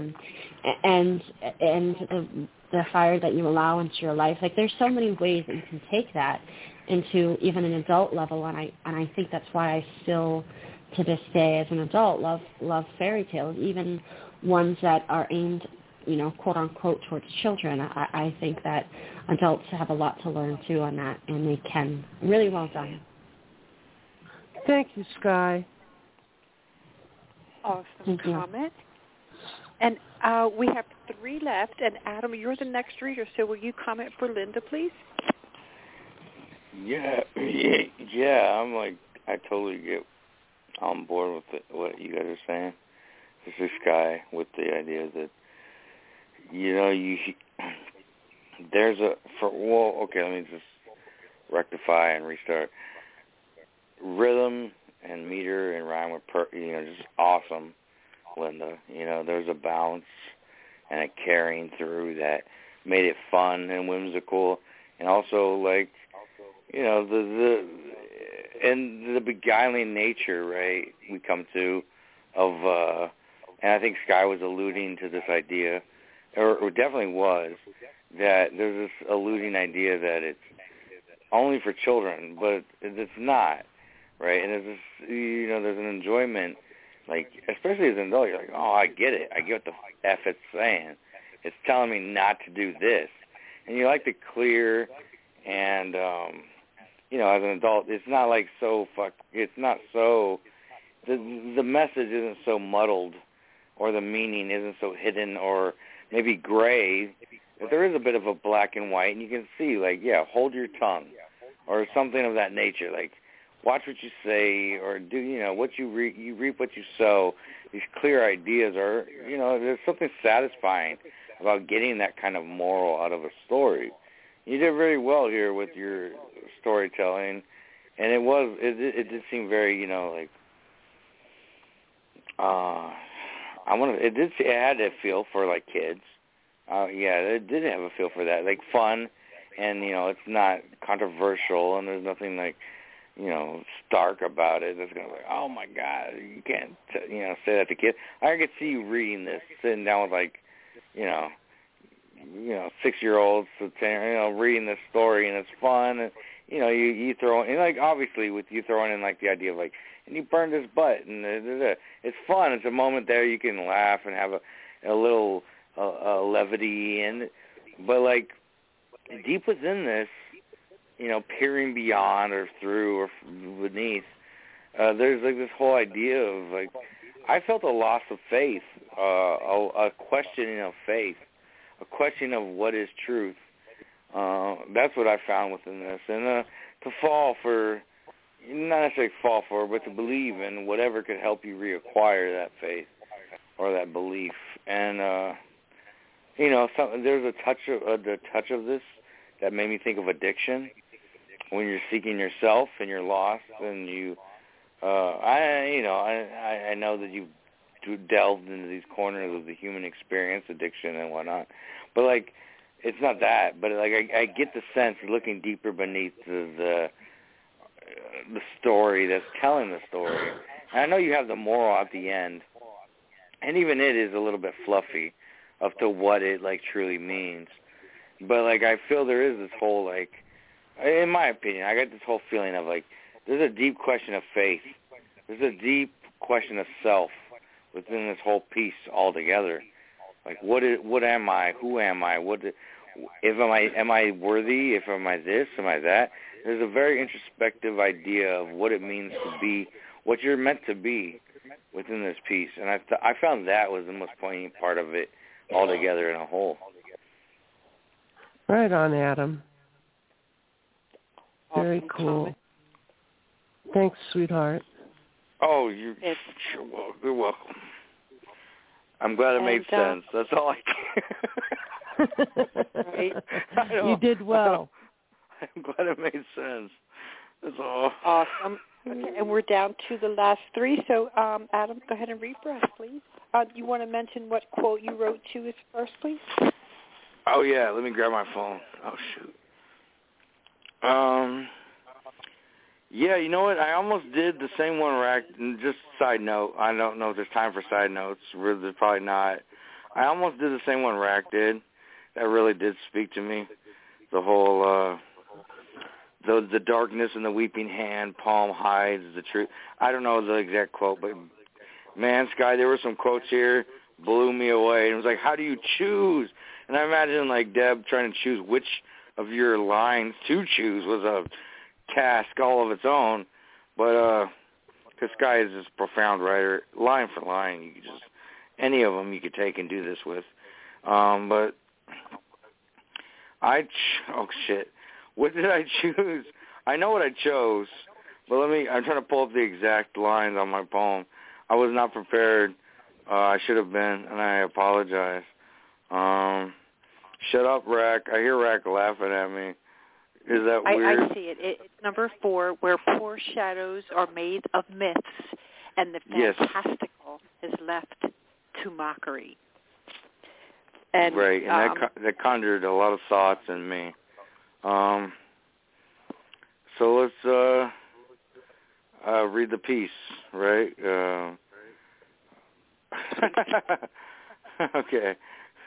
and the fire that you allow into your life. There's so many ways that you can take that into even an adult level, and I think that's why I still, to this day, as an adult, love fairy tales, even ones that are aimed, quote unquote, towards children. I think that adults have a lot to learn too on that, and they can. Really well done. Thank you, Sky. Awesome comment. And we have 3 left, and Adam, you're the next reader, so will you comment for Linda, please? Yeah. I'm I totally get on board with what you guys are saying. This is Sky with the idea that, let me just rectify and restart. Rhythm and meter and rhyme were just awesome, Linda. There's a balance and a carrying through that made it fun and whimsical, and also the beguiling nature, right, we come to of, and I think Sky was alluding to this idea, or definitely was, that there's this alluding idea that it's only for children, but it's not, right? And there's this, there's an enjoyment, like, especially as an adult, you're like, oh, I get it. I get what the F it's saying. It's telling me not to do this. And you like the clear and, as an adult, it's not like it's not so, the message isn't so muddled, or the meaning isn't so hidden or maybe gray, but there is a bit of a black and white, and you can see, like, hold your tongue, or something of that nature, like, watch what you say, or do, what you reap what you sow. These clear ideas are, there's something satisfying about getting that kind of moral out of a story. You did very well here with your storytelling, and it did seem very, it had a feel for, like, kids. It did have a feel for that, like, fun, and, it's not controversial, and there's nothing, like, stark about it. It's going to be like, oh, my God, you can't, say that to kids. I could see you reading this, sitting down with, like, 6-year-olds, reading this story, and it's fun, and, you throw in, like, obviously, with you throwing in, like, the idea of, like, and he burned his butt, and it's fun. It's a moment there you can laugh and have a little levity, but, like, deep within this, peering beyond or through or beneath, there's, like, this whole idea of, like, I felt a loss of faith, a questioning of faith, a question of what is truth. That's what I found within this. And to fall for, not necessarily fall for, but to believe in whatever could help you reacquire that faith or that belief. And, there's the touch of this that made me think of addiction. When you're seeking yourself and you're lost, and you, I know that you've delved into these corners of the human experience, addiction and whatnot, but, like, it's not that. But, like, I get the sense, looking deeper beneath the story that's telling the story. And I know you have the moral at the end, and even it is a little bit fluffy as to what it, like, truly means. But, like, I feel there is this whole, like, in my opinion, I got this whole feeling of, like, there's a deep question of faith. There's a deep question of self within this whole piece altogether. Like, what am I? Who am I? Am I worthy? Am I this? Am I that? There's a very introspective idea of what it means to be, what you're meant to be within this piece. And I found that was the most poignant part of it altogether in a whole. Right on, Adam. Very cool. Thanks, sweetheart. Oh, you're welcome. I'm glad it made sense. That's all I can. You did well. I'm glad it made sense. That's all. Awesome. Okay, and we're down to the last three. So, Adam, go ahead and read for us, please. You want to mention what quote you wrote to us first, please? Oh, yeah. Let me grab my phone. Oh, shoot. Yeah, you know what? I almost did the same one, Rack. Just side note. I don't know if there's time for side notes. There's probably not. I almost did the same one Rack did. That really did speak to me. The whole, the darkness and the weeping hand, palm hides the truth. I don't know the exact quote, but, man, Sky, there were some quotes here, blew me away. It was like, how do you choose? And I imagine, like, Deb trying to choose which of your lines to choose was a task all of its own. But, because Sky is this profound writer, line for line, you could just, any of them you could take and do this with. But oh, shit. What did I choose? I know what I chose, but I'm trying to pull up the exact lines on my poem. I was not prepared. I should have been, and I apologize. Shut up, Rack. I hear Rack laughing at me. Is that weird? I see it. It's number 4, where poor shadows are made of myths, and the fantastical is left to mockery. And, right, and that conjured a lot of thoughts in me. So let's read the piece, right? Okay.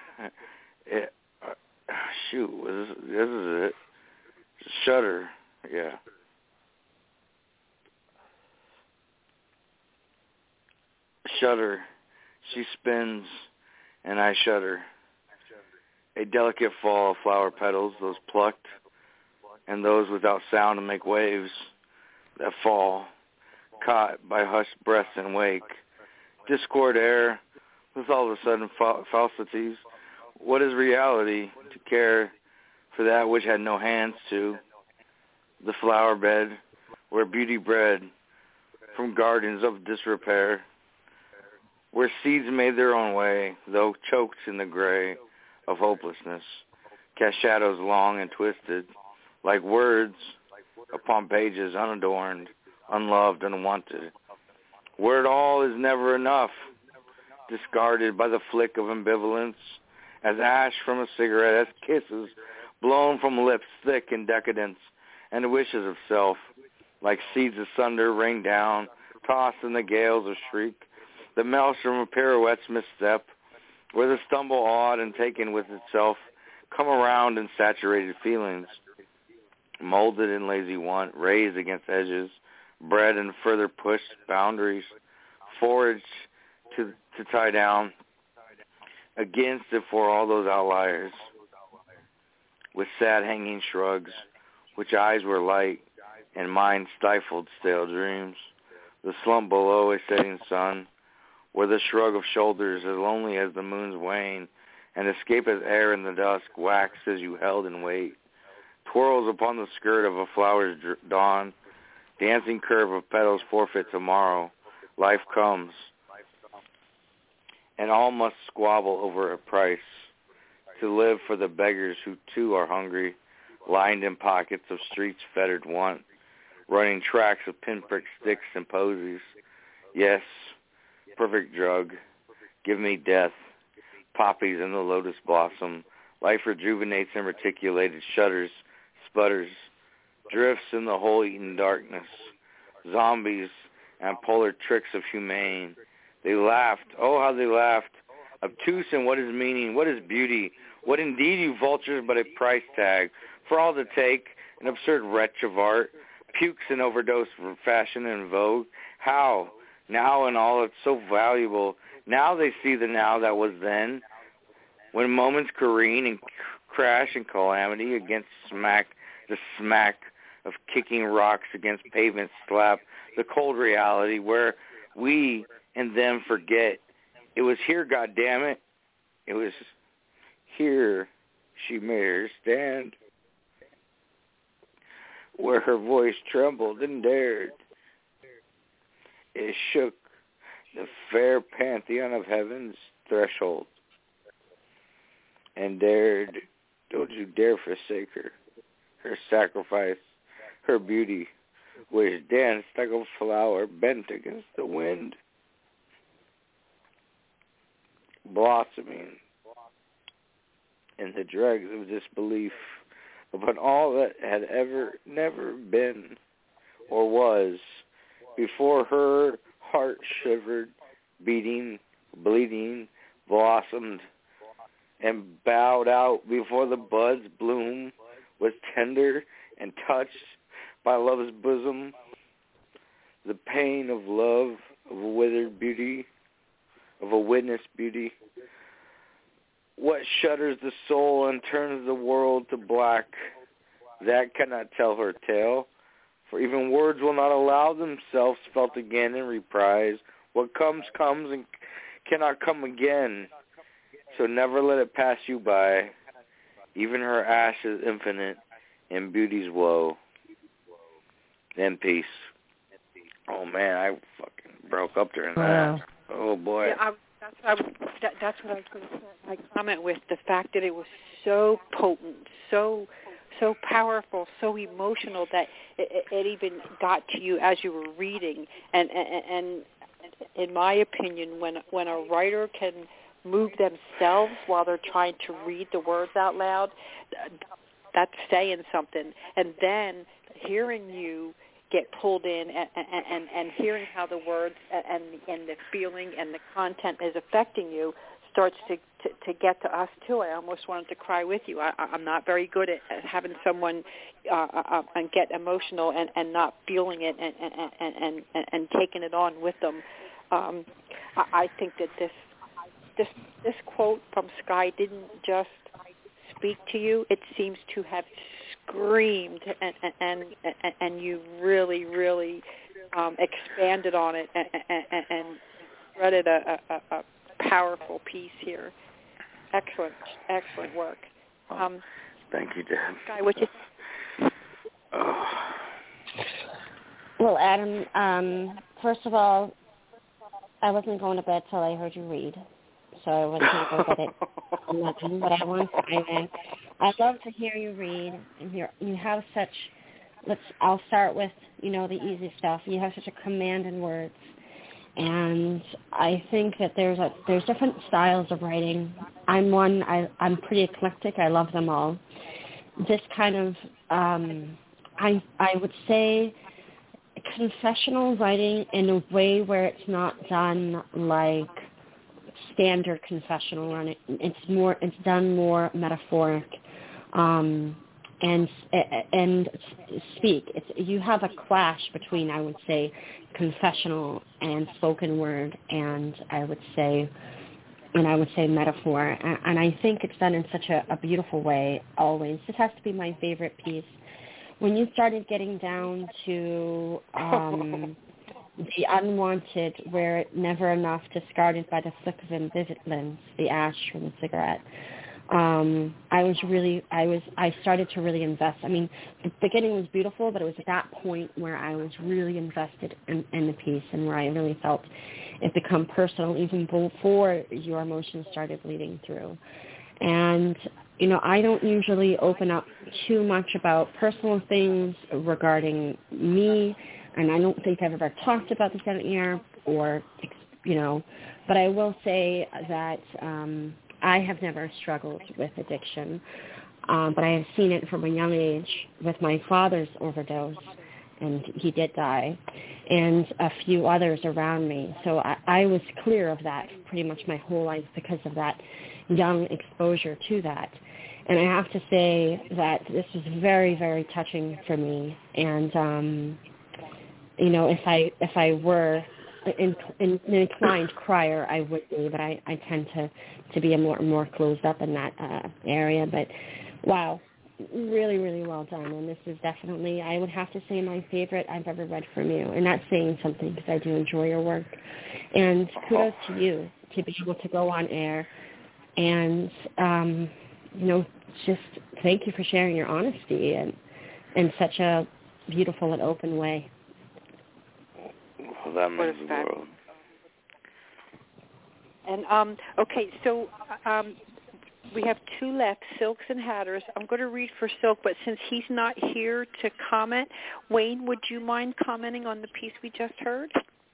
Shoot, this is it. Shutter, yeah. shudder. She spins, and I shudder. A delicate fall of flower petals, those plucked, and those without sound to make waves that fall, caught by hushed breaths and wake. Discord air, with all of a sudden falsities. What is reality? To care for that which had no hands to. The flower bed, where beauty bred from gardens of disrepair, where seeds made their own way, though choked in the gray of hopelessness, cast shadows long and twisted, like words upon pages unadorned, unloved, unwanted, where it all is never enough, discarded by the flick of ambivalence, as ash from a cigarette, as kisses blown from lips thick in decadence, and wishes of self, like seeds asunder, rain down, tossed in the gales of shriek, the maelstrom of pirouette's misstep, where the stumble awed and taken with itself, come around in saturated feelings, molded in lazy want, raised against edges, bred and further pushed boundaries, foraged to tie down against it for all those outliers, with sad hanging shrugs, which eyes were light, and mind stifled stale dreams, the slump below a setting sun, where the shrug of shoulders as lonely as the moon's wane, and escape as air in the dusk, wax as you held in wait, twirls upon the skirt of a flower's dawn, dancing curve of petals forfeit tomorrow, life comes, and all must squabble over a price, to live for the beggars who too are hungry, lined in pockets of streets fettered want, running tracks of pinprick sticks and posies. Yes, perfect drug, give me death, poppies in the lotus blossom, life rejuvenates and reticulated, shudders, sputters, drifts in the hole-eaten darkness, zombies and polar tricks of humane. They laughed, oh how they laughed, obtuse in what is meaning, what is beauty, what indeed you vultures but a price tag, for all to take, an absurd wretch of art, pukes and overdose for fashion and vogue. How? Now and all it's so valuable. Now they see the now that was then, when moments careen and crash in calamity against the smack of kicking rocks against pavement slap, the cold reality where we and them forget. It was here, goddammit. It was here she made her stand, where her voice trembled and dared. It shook the fair pantheon of heaven's threshold, and dared, don't you dare forsake her sacrifice, her beauty, which danced like a flower bent against the wind, blossoming in the dregs of disbelief upon all that had ever, never been or was. Before her heart shivered, beating, bleeding, blossomed, and bowed out before the buds bloom, was tender and touched by love's bosom, the pain of love, of a withered beauty, of a witnessed beauty. What shudders the soul and turns the world to black, that cannot tell her tale, for even words will not allow themselves felt again and reprised. What comes, comes, and cannot come again, so never let it pass you by. Even her ash is infinite in beauty's woe. Then peace. Oh, man, I fucking broke up during that. Oh, boy. Yeah, that's what I was going to say. My comment with the fact that it was so potent, so powerful, so emotional that it even got to you as you were reading. And in my opinion, when a writer can move themselves while they're trying to read the words out loud, that's saying something. And then hearing you get pulled in and hearing how the words and the feeling and the content is affecting you starts to get to us too. I almost wanted to cry with you. I'm not very good at having someone and get emotional and not feeling it and taking it on with them. I think that this quote from Sky didn't just speak to you. It seems to have screamed, and you really, really expanded on it and threaded a powerful piece here. Excellent work. Thank you, Deb. Sky, what you? Well, Adam, first of all, I wasn't going to bed till I heard you read, so I wasn't going to go to bed at 11. But I want to say that I love to hear you read, and you have such. I'll start with the easy stuff. You have such a command in words, and I think that there's different styles of writing. I'm pretty eclectic. I love them all. This kind of I would say confessional writing in a way where it's not done like standard confessional writing. It's done more metaphoric and speak. You have a clash between, I would say, confessional and spoken word, and I would say metaphor. And I think it's done in such a beautiful way always. This has to be my favorite piece. When you started getting down to the unwanted, where never enough, discarded by the flick of ambivalence, the ash from the cigarette, I started to really invest. I mean, the beginning was beautiful, but it was at that point where I was really invested in the piece, and where I really felt it become personal even before your emotions started bleeding through. And I don't usually open up too much about personal things regarding me, and I don't think I've ever talked about this on air but I will say that I have never struggled with addiction, but I have seen it from a young age with my father's overdose, and he did die, and a few others around me. So I was clear of that pretty much my whole life because of that young exposure to that. And I have to say that this was very, very touching for me. And, if I were an inclined crier, I would be, but I tend to be a more closed up in that area. But, wow, really, really well done. And this is definitely, I would have to say, my favorite I've ever read from you. And that's saying something because I do enjoy your work. And kudos to you to be able to go on air and, just thank you for sharing your honesty in such a beautiful and open way. Well, that means the world. And, okay, so we have two left, Silks and Hatters. I'm going to read for Silk, but since he's not here to comment, Wayne, would you mind commenting on the piece we just heard?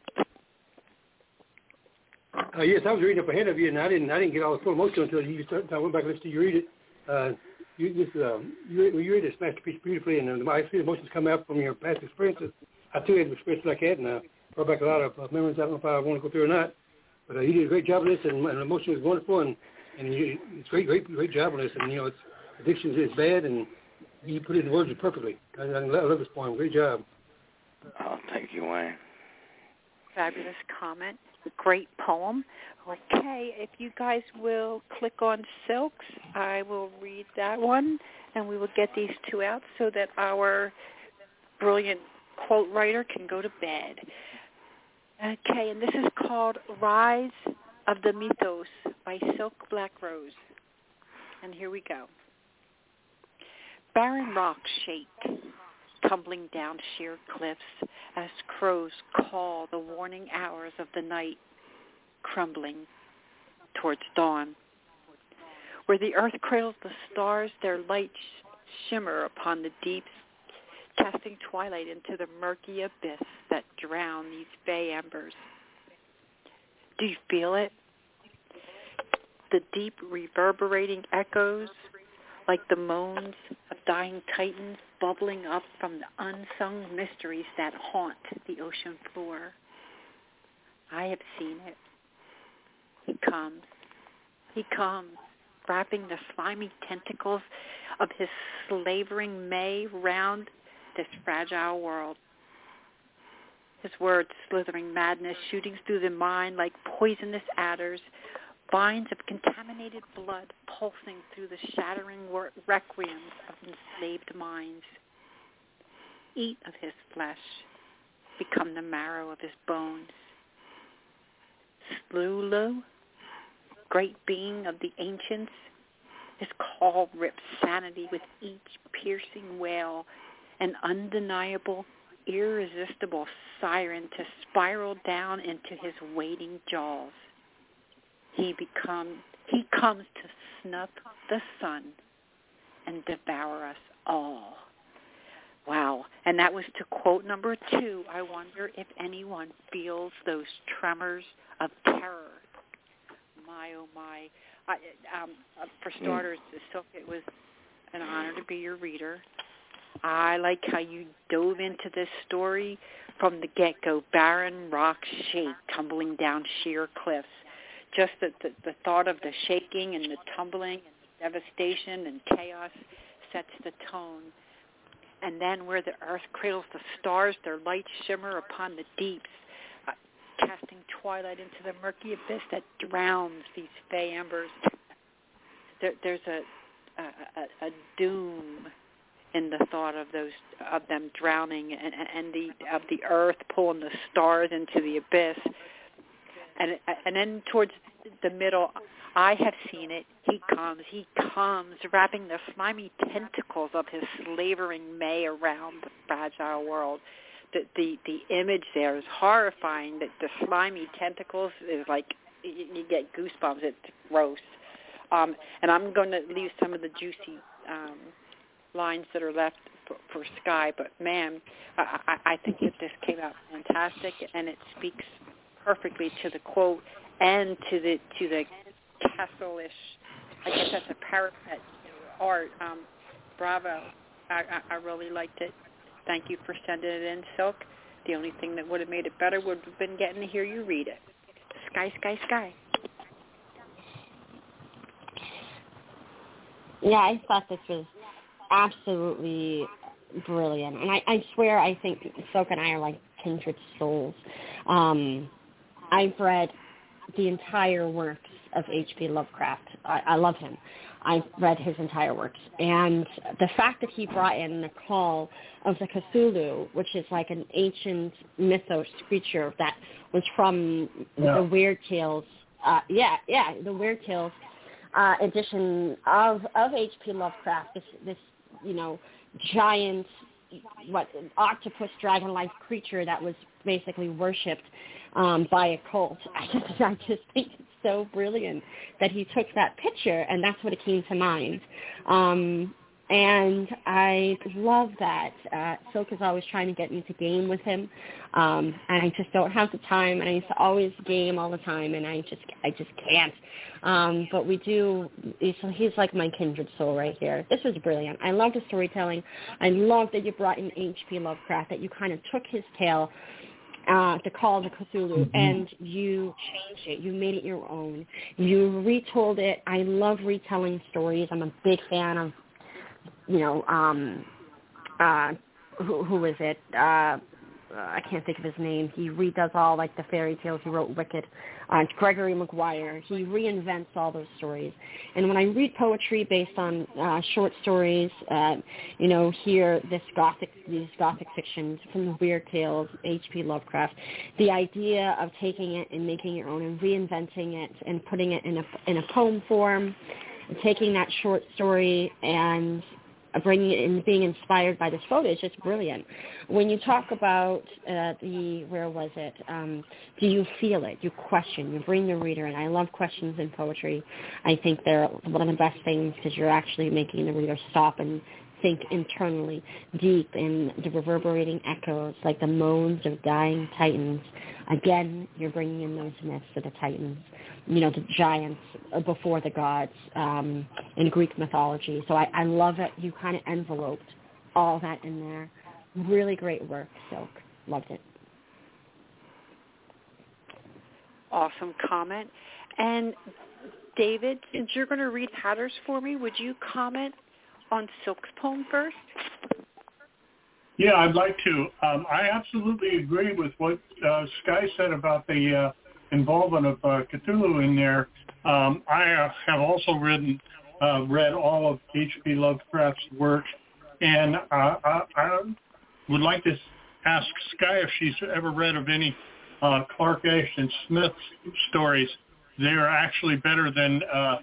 Yes, I was reading up ahead of you, and I didn't get all the full emotion until I went back and listened to you read it. You read this masterpiece beautifully, and I see the emotions come out from your past experiences. I too had experiences like that, and I brought back a lot of memories. I don't know if I want to go through or not, but you did a great job on this, and the emotion was wonderful, and it's great job on this. And it's addiction is bad, and you put it in words perfectly. I love this poem. Great job. Oh, thank you, Wayne. Fabulous comment. Great poem. Okay, if you guys will click on Silks, I will read that one, and we will get these two out so that our brilliant quote writer can go to bed. Okay, and this is called Rise of the Mythos by Silk Blackrose. And here we go. Barren rocks shake, tumbling down sheer cliffs as crows call the warning hours of the night, crumbling towards dawn. Where the earth cradles the stars, their lights shimmer upon the deeps, casting twilight into the murky abyss that drown these bay embers. Do you feel it? The deep reverberating echoes, like the moans of dying titans bubbling up from the unsung mysteries that haunt the ocean floor. I have seen it. He comes, wrapping the slimy tentacles of his slavering May round this fragile world. His words slithering madness, shooting through the mind like poisonous adders, vines of contaminated blood pulsing through the shattering requiems of enslaved minds. Eat of his flesh, become the marrow of his bones. Slulu, great being of the ancients, his call rips sanity with each piercing wail, an undeniable, irresistible siren to spiral down into his waiting jaws. He comes to snuff the sun and devour us all. Wow. And that was to quote number 2. I wonder if anyone feels those tremors of terror. My, oh my. For starters, Silk, it was an honor to be your reader. I like how you dove into this story from the get-go. Barren rocks shake, tumbling down sheer cliffs. Just the thought of the shaking and the tumbling and the devastation and chaos sets the tone. And then where the earth cradles the stars, their lights shimmer upon the deeps, casting twilight into the murky abyss that drowns these fey embers. There's a doom in the thought of them drowning and the earth pulling the stars into the abyss. And then towards the middle, I have seen it. He comes, wrapping the slimy tentacles of his slavering May around the fragile world. The image there is horrifying. That the slimy tentacles is like you get goosebumps. It's gross. And I'm going to leave some of the juicy lines that are left for Sky. But man, I think that this came out fantastic, and it speaks perfectly to the quote and to the castle-ish. I guess that's a parapet art. Bravo. I really liked it. Thank you for sending it in, Silk. The only thing that would have made it better would have been getting to hear you read it. Sky, Sky, Sky. Yeah, I thought this was absolutely brilliant. And I swear I think Silk and I are like kindred souls. I've read the entire works of H.P. Lovecraft. I love him. I've read his entire works. And the fact that he brought in the call of the Cthulhu, which is like an ancient mythos creature that was from the Weird Tales, the Weird Tales edition of H.P. Lovecraft, this giant, octopus dragon-like creature that was basically worshipped by a cult. I just think it's so brilliant that he took that picture, and that's what it came to mind. And I love that. Silk is always trying to get me to game with him, and I just don't have the time, and I used to always game all the time, and I just can't. But we do, he's like my kindred soul right here. This was brilliant. I love the storytelling. I love that you brought in H.P. Lovecraft, that you kind of took his tale, the Call of the Cthulhu, and you changed it. You made it your own. You retold it. I love retelling stories. I'm a big fan of, who is it? I can't think of his name. He redoes all like the fairy tales. He wrote Wicked. Gregory Maguire. He reinvents all those stories. And when I read poetry based on short stories, hear these gothic fictions from the Weird Tales, H.P. Lovecraft, the idea of taking it and making it your own and reinventing it and putting it in a poem form, and taking that short story and bringing it and being inspired by this photo is just brilliant. When you talk about where was it? Do you feel it? You question. You bring the reader in. I love questions in poetry. I think they're one of the best things because you're actually making the reader stop and think internally, deep in the reverberating echoes, like the moans of dying titans. Again, you're bringing in those myths of the titans, the giants before the gods in Greek mythology. So I love it. You kind of enveloped all that in there. Really great work, Silk. Loved it. Awesome comment. And David, since you're going to read Hatters for me, would you comment on Silk's poem first? Yeah, I'd like to. I absolutely agree with what Sky said about the involvement of Cthulhu in there. I have also read all of H.P. Lovecraft's work, and I would like to ask Sky if she's ever read of any Clark Ashton Smith stories. They are actually better than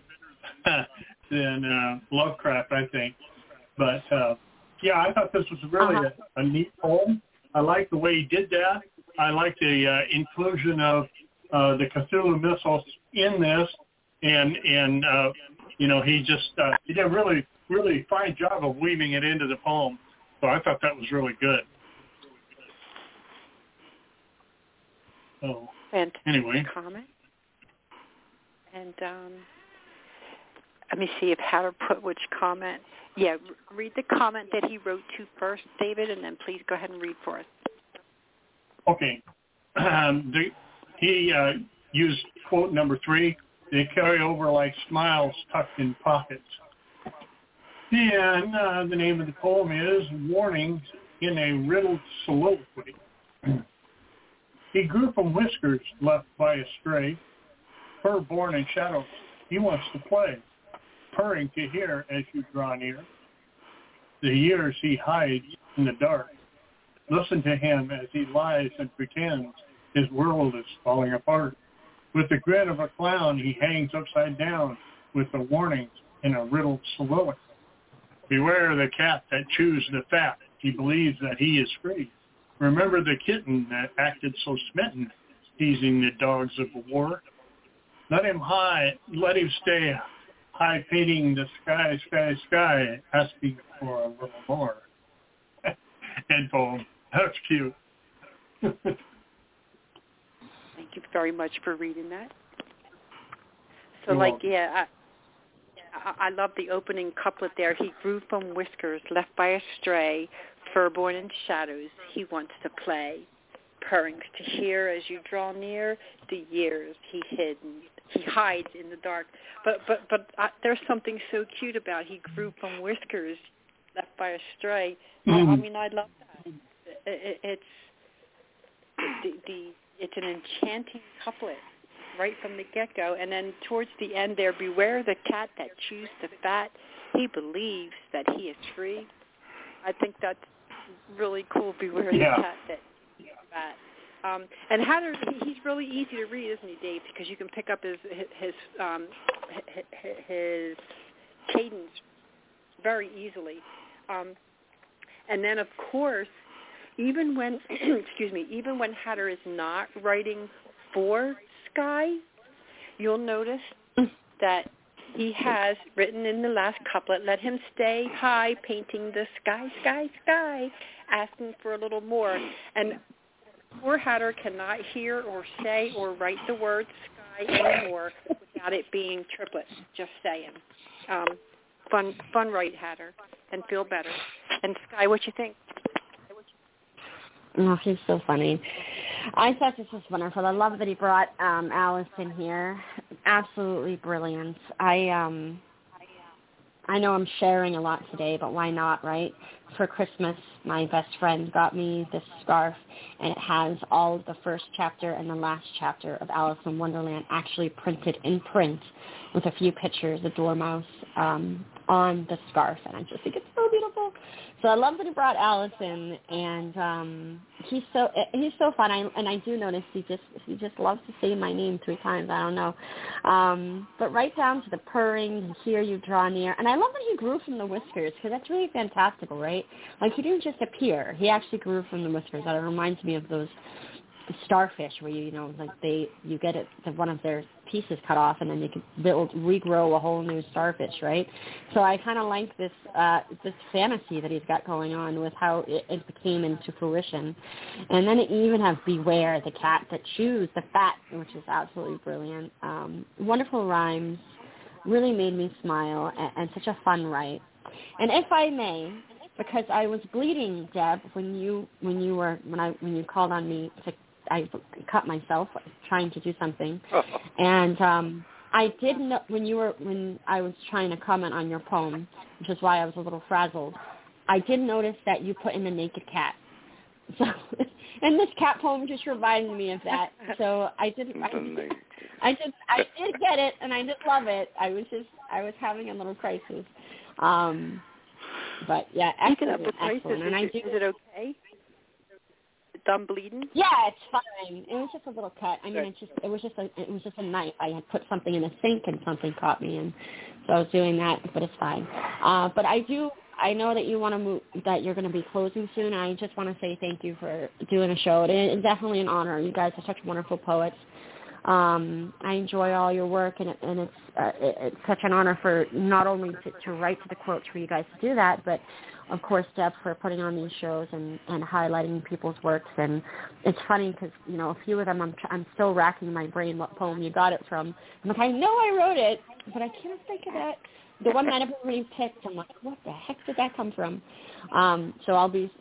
Lovecraft, I think. But yeah, I thought this was really a neat poem. I like the way he did that. I like the inclusion of the Cthulhu mythos in this, and you know, he did a really, really fine job of weaving it into the poem. So I thought that was really good. So anyway, comment. And let me see if Hatter put which comment. Yeah, read the comment that he wrote to first, David, and then please go ahead and read for us. Okay. He used quote number 3, they carry over like smiles tucked in pockets. And the name of the poem is Warnings in a Riddled Soliloquy. He grew from whiskers left by a stray, fur born in shadows. He wants to play, purring to hear as you draw near. The years he hides in the dark. Listen to him as he lies and pretends his world is falling apart. With the grin of a clown, he hangs upside down with the warnings in a riddled soliloquy. Beware the cat that chews the fat. He believes that he is free. Remember the kitten that acted so smitten, teasing the dogs of war. Let him stay high, painting the sky, sky, sky, asking for a little more. End poem. That's cute. Thank you very much for reading that. So, I love the opening couplet there. He grew from whiskers, left by a stray, fur-born in shadows. He wants to play, purring to hear as you draw near. The years he hides in the dark. But there's something so cute about he grew from whiskers, left by a stray. I mean, I love that. It's an enchanting couplet right from the get-go. And then towards the end there, beware the cat that chews the fat. He believes that he is free. I think that's really cool. Beware the cat that chews the fat. And Hatter, he's really easy to read, isn't he, Dave? Because you can pick up his cadence very easily. And then, of course, even when Hatter is not writing for Sky, you'll notice that he has written in the last couplet, let him stay high, painting the sky, sky, sky, asking for a little more. And poor Hatter cannot hear or say or write the word sky anymore without it being triplets, just saying. Fun write, Hatter, and feel better. And Sky, what you think? Oh, he's so funny. I thought this was wonderful. I love that he brought Alice in here. Absolutely brilliant. I know I'm sharing a lot today, but why not, right? For Christmas, my best friend got me this scarf, and it has all of the first chapter and the last chapter of Alice in Wonderland actually printed in print with a few pictures of Dormouse on the scarf, and I just think it's so beautiful. So I love that he brought Alice in, and he's so fun. I do notice he just loves to say my name 3 times. I don't know, but right down to the purring and here you draw near. And I love that he grew from the whiskers because that's really fantastical, right? Like he didn't just appear; he actually grew from the whiskers. That reminds me of those starfish where you get one of their pieces cut off and then you can regrow a whole new starfish, right? So I kind of like this fantasy that he's got going on with how it came into fruition. And then you even have beware the cat that chews the fat, which is absolutely brilliant. Wonderful rhymes, really made me smile, and such a fun write. And if I may, because I was bleeding, Deb, when you called on me I cut myself trying to do something, and I did know when I was trying to comment on your poem, which is why I was a little frazzled. I did notice that you put in the naked cat. So, and this cat poem just reminded me of that. So I did get it, and I did love it. I was having a little crisis. But yeah, excellent. And is it okay? Thumb bleeding? Yeah, it's fine. It was just a little cut. I mean, it was just a knife. I had put something in the sink and something caught me, and so I was doing that. But it's fine. But I know that you want to move, that you're going to be closing soon. I just want to say thank you for doing a show. It's definitely an honor. You guys are such wonderful poets. I enjoy all your work, and it's such an honor for not only to write to the quotes for you guys to do that, but of course Deb for putting on these shows and highlighting people's works. And it's funny because a few of them I'm still racking my brain what poem you got it from. I'm like, I know I wrote it, but I can't think of that. The one that everybody picked, I'm like, what the heck did that come from? So I'll be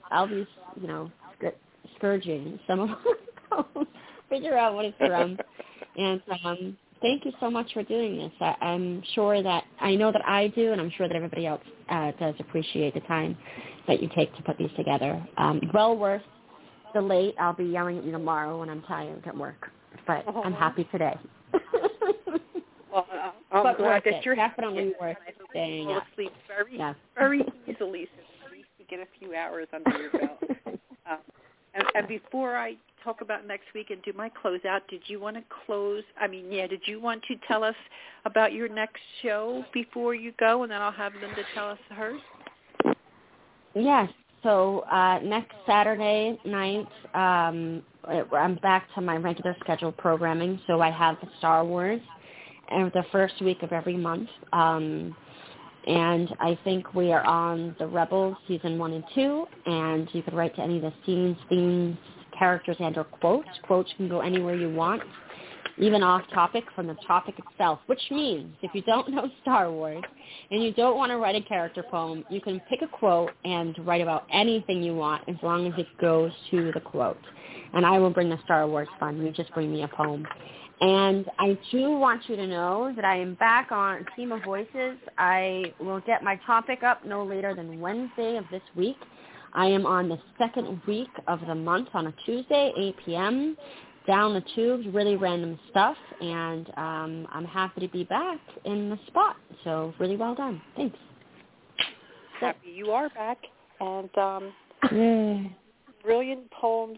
scourging some of them, figure out what it's from. And thank you so much for doing this. I'm sure that I know that I do, and I'm sure that everybody else does appreciate the time that you take to put these together. Well worth the late. I'll be yelling at you tomorrow when I'm tired at work, but I'm happy today. Well, I'm glad that you're definitely worth staying up. Sleep very easily, so at least you get a few hours under your belt. And before I talk about next week and do my closeout, did you want to tell us about your next show before you go, and then I'll have Linda tell us hers? Yes. So next Saturday night, I'm back to my regular scheduled programming. So I have the Star Wars the first week of every month. And I think we are on the Rebels season 1 and 2, and you can write to any of the scenes, themes, characters, and or quotes. Quotes can go anywhere you want, even off topic from the topic itself, which means if you don't know Star Wars and you don't want to write a character poem, you can pick a quote and write about anything you want as long as it goes to the quote. And I will bring the Star Wars fun. You just bring me a poem. And I do want you to know that I am back on Team of Voices. I will get my topic up no later than Wednesday of this week. I am on the second week of the month on a Tuesday, 8 p.m., down the tubes, really random stuff, and I'm happy to be back in the spot. So really well done. Thanks. Happy you are back. And Yay. brilliant poems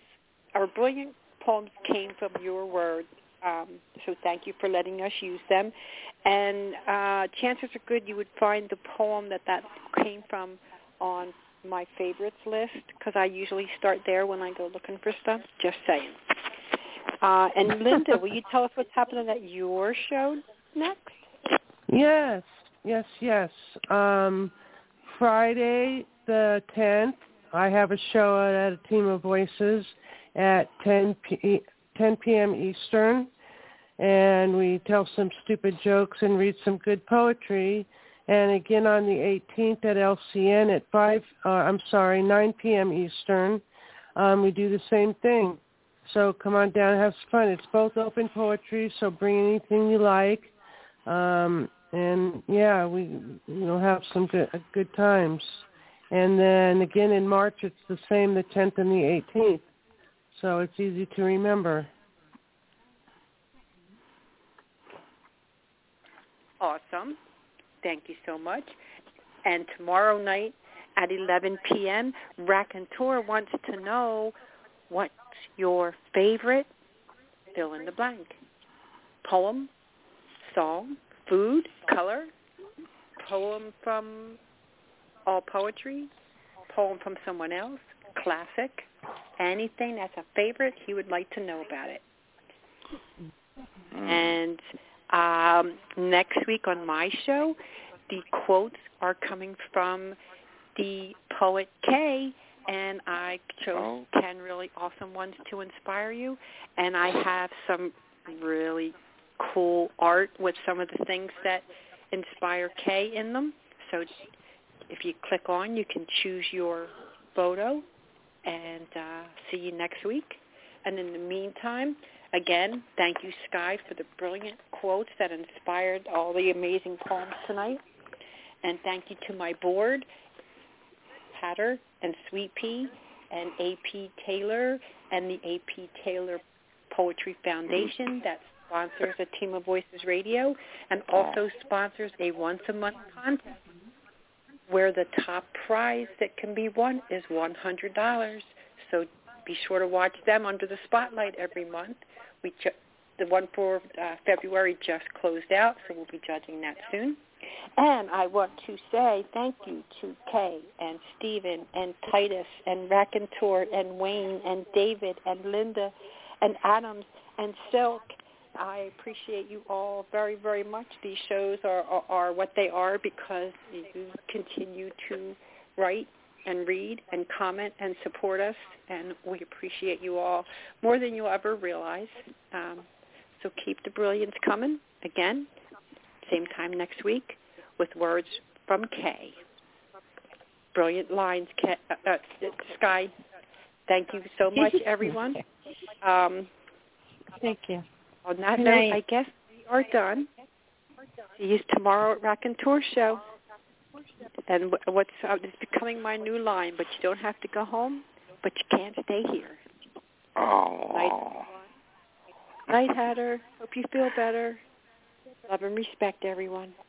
came from your words. So thank you for letting us use them. And chances are good you would find the poem that came from on my favorites list, because I usually start there when I go looking for stuff. Just saying. And Linda, will you tell us what's happening at your show next? Yes. Friday the 10th, I have a show at a Team of Voices at 10 p.m. Eastern, and we tell some stupid jokes and read some good poetry. And again on the 18th at LCN at 9 p.m. Eastern, we do the same thing. So come on down and have some fun. It's both open poetry, so bring anything you like. And yeah, we'll have some good times. And then again in March, it's the same, the 10th and the 18th. So it's easy to remember. Awesome. Thank you so much. And tomorrow night at 11 p.m., Raconteur wants to know what's your favorite fill in the blank. Poem, song, food, color, poem from all poetry, poem from someone else, classic, anything that's a favorite, he would like to know about it. And next week on my show, the quotes are coming from the poet Kay, and I chose 10 really awesome ones to inspire you. And I have some really cool art with some of the things that inspire Kay in them. So if you click on, you can choose your photo, and see you next week. And in the meantime, again, thank you, Sky, for the brilliant quotes that inspired all the amazing poems tonight. And thank you to my board, Hatter and Sweet Pea and A.P. Taylor and the A.P. Taylor Poetry Foundation that sponsors A Team of Voices Radio and also sponsors a once-a-month contest where the top prize that can be won is $100. So be sure to watch them under the spotlight every month. The one for February just closed out, so we'll be judging that soon. And I want to say thank you to Kay and Stephen and Titus and Raconteur and Wayne and David and Linda and Adams and Silk. I appreciate you all very, very much. These shows are what they are because you continue to write and read and comment and support us, and we appreciate you all more than you'll ever realize. So keep the brilliance coming. Again, same time next week with words from Kay. Brilliant lines, Sky. Thank you so much, everyone. Thank you. On that note, I guess we are done. See you tomorrow at Raconteur Show. And it's becoming my new line, but you don't have to go home, but you can't stay here. Oh. Night, Hatter. Hope you feel better. Love and respect, everyone.